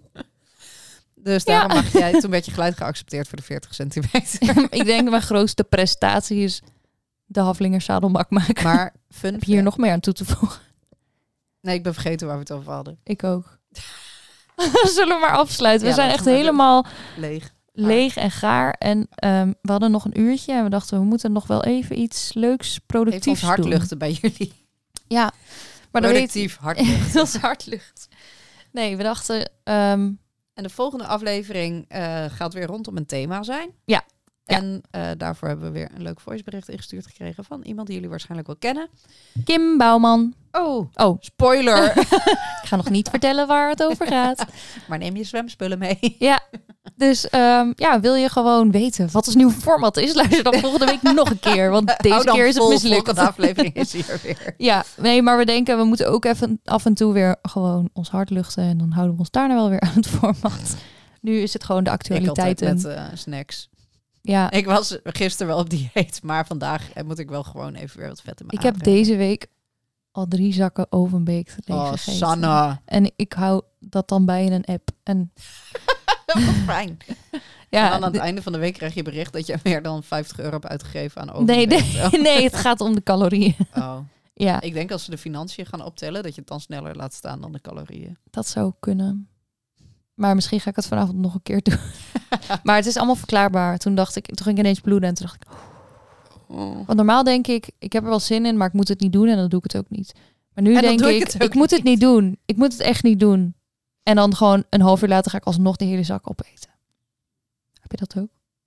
Speaker 3: Dus daarom
Speaker 2: Ja.
Speaker 3: mag jij, toen werd je gelijk geaccepteerd voor de veertig centimeter.
Speaker 2: Ik denk dat mijn grootste prestatie is de Haflinger zadelmak maken.
Speaker 3: Maar fun
Speaker 2: Heb je hier
Speaker 3: fact-
Speaker 2: nog meer aan toe te voegen?
Speaker 3: Nee, ik ben vergeten waar we het over hadden.
Speaker 2: Ik ook. Zullen we maar afsluiten? We
Speaker 3: Ja,
Speaker 2: zijn
Speaker 3: laten
Speaker 2: echt
Speaker 3: we maar
Speaker 2: helemaal
Speaker 3: Leeg.
Speaker 2: leeg en gaar. En um, we hadden nog een uurtje en we dachten, we moeten nog wel even iets leuks,
Speaker 3: Even
Speaker 2: productiefs
Speaker 3: ons hart
Speaker 2: doen.
Speaker 3: luchten bij jullie.
Speaker 2: Ja, maar dan weet
Speaker 3: Productief hart luchten.
Speaker 2: dat is hartlucht. Nee, we dachten, um,
Speaker 3: En de volgende aflevering uh, gaat weer rondom een thema zijn.
Speaker 2: Ja. Ja.
Speaker 3: En uh, daarvoor hebben we weer een leuk voicebericht ingestuurd gekregen van iemand die jullie waarschijnlijk wel kennen.
Speaker 2: Kim Bouwman.
Speaker 3: Oh,
Speaker 2: Oh,
Speaker 3: spoiler.
Speaker 2: ik ga nog niet vertellen waar het over gaat.
Speaker 3: Maar neem je zwemspullen mee.
Speaker 2: Ja, dus um, ja, wil je gewoon weten wat ons nieuwe format is? Luister dan volgende week nog een keer, want deze
Speaker 3: Hou dan
Speaker 2: keer is het
Speaker 3: vol,
Speaker 2: mislukt.
Speaker 3: volgende aflevering is hier weer.
Speaker 2: Ja, nee, maar we denken, we moeten ook even af en toe weer gewoon ons hart luchten. En dan houden we ons daarna wel weer aan het format. Nu is het gewoon de
Speaker 3: Ik altijd
Speaker 2: actualiteiten.
Speaker 3: met uh, snacks.
Speaker 2: Ja,
Speaker 3: Ik was gisteren wel op dieet, maar vandaag moet ik wel gewoon even weer wat vet in mijn
Speaker 2: ik heb
Speaker 3: aanbrengen.
Speaker 2: deze week al drie zakken Ovenbaked leeg
Speaker 3: Oh,
Speaker 2: gegeten.
Speaker 3: Sanne.
Speaker 2: En ik hou dat dan bij in een app. En
Speaker 3: Wat fijn.
Speaker 2: ja,
Speaker 3: en dan aan het
Speaker 2: d-
Speaker 3: einde van de week krijg je bericht dat je meer dan vijftig euro hebt uitgegeven aan oven.
Speaker 2: nee, nee, nee, het gaat om de calorieën.
Speaker 3: Oh.
Speaker 2: Ja,
Speaker 3: Ik denk als ze de financiën gaan optellen, dat je het dan sneller laat staan dan de calorieën.
Speaker 2: dat zou kunnen. Maar misschien ga ik het vanavond nog een keer doen. Maar het is allemaal verklaarbaar. Toen dacht ik, toen ging ik ineens bloeden en toen dacht ik,
Speaker 3: Oh.
Speaker 2: want normaal denk ik, ik heb er wel zin in, maar ik moet het niet doen en dan doe ik het ook niet. Maar nu
Speaker 3: En dan
Speaker 2: denk
Speaker 3: doe
Speaker 2: ik,
Speaker 3: ik
Speaker 2: ik,
Speaker 3: het ook
Speaker 2: moet het
Speaker 3: niet.
Speaker 2: niet doen. Ik moet het echt niet doen. En dan gewoon een half uur later ga ik alsnog de hele zak opeten. Heb je dat ook?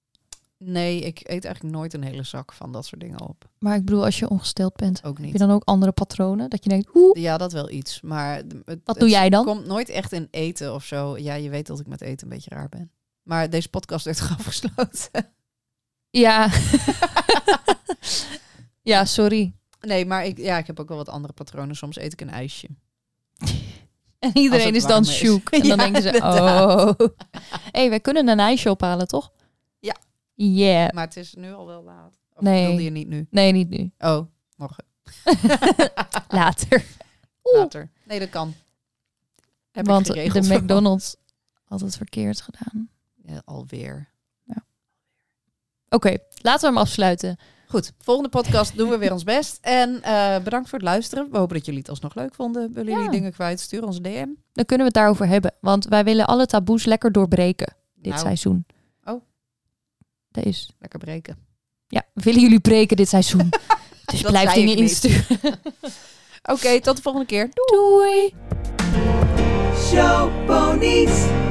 Speaker 3: Nee, ik eet eigenlijk nooit een hele zak van dat soort dingen op.
Speaker 2: Maar ik bedoel, als je ongesteld bent,
Speaker 3: Ook
Speaker 2: heb
Speaker 3: niet.
Speaker 2: je dan ook andere patronen? Dat je denkt, oeh,
Speaker 3: Ja, dat wel iets. Maar het,
Speaker 2: wat
Speaker 3: het
Speaker 2: doe jij dan?
Speaker 3: komt nooit echt in eten of zo. Ja, je weet dat ik met eten een beetje raar ben. Maar deze podcast werd toch afgesloten?
Speaker 2: Ja. Ja, sorry.
Speaker 3: Nee, maar ik, ja, ik heb ook wel wat andere patronen. Soms eet ik een ijsje.
Speaker 2: En
Speaker 3: Als
Speaker 2: iedereen
Speaker 3: het
Speaker 2: is dan
Speaker 3: warm is.
Speaker 2: shook. En dan
Speaker 3: Ja,
Speaker 2: denken ze,
Speaker 3: inderdaad.
Speaker 2: oh. Hé, hey, wij kunnen een ijsje ophalen, toch?
Speaker 3: Ja.
Speaker 2: Yeah.
Speaker 3: Maar het is nu al wel laat. Of
Speaker 2: Nee.
Speaker 3: wilde je niet nu?
Speaker 2: Nee, niet nu.
Speaker 3: Oh, morgen.
Speaker 2: Later.
Speaker 3: Later. Nee, dat kan. Heb
Speaker 2: Want
Speaker 3: ik
Speaker 2: de
Speaker 3: geregeld voor-
Speaker 2: McDonald's had het verkeerd gedaan.
Speaker 3: Ja, alweer.
Speaker 2: Oké, laten we hem afsluiten.
Speaker 3: Goed, volgende podcast doen we weer ons best. En eh, bedankt voor het luisteren. We hopen dat jullie het alsnog leuk vonden. Willen jullie
Speaker 2: Ja.
Speaker 3: dingen kwijt? Stuur ons een D M.
Speaker 2: Dan kunnen we het daarover hebben. Want wij willen alle taboes lekker doorbreken dit
Speaker 3: Nou,
Speaker 2: seizoen.
Speaker 3: Oh.
Speaker 2: Deze.
Speaker 3: lekker breken.
Speaker 2: Ja, willen jullie breken dit seizoen? Dus
Speaker 3: Dat
Speaker 2: blijf
Speaker 3: zei ik
Speaker 2: dingen
Speaker 3: niet.
Speaker 2: insturen.
Speaker 3: Oké, tot de volgende keer.
Speaker 2: Doei!
Speaker 1: Showponies.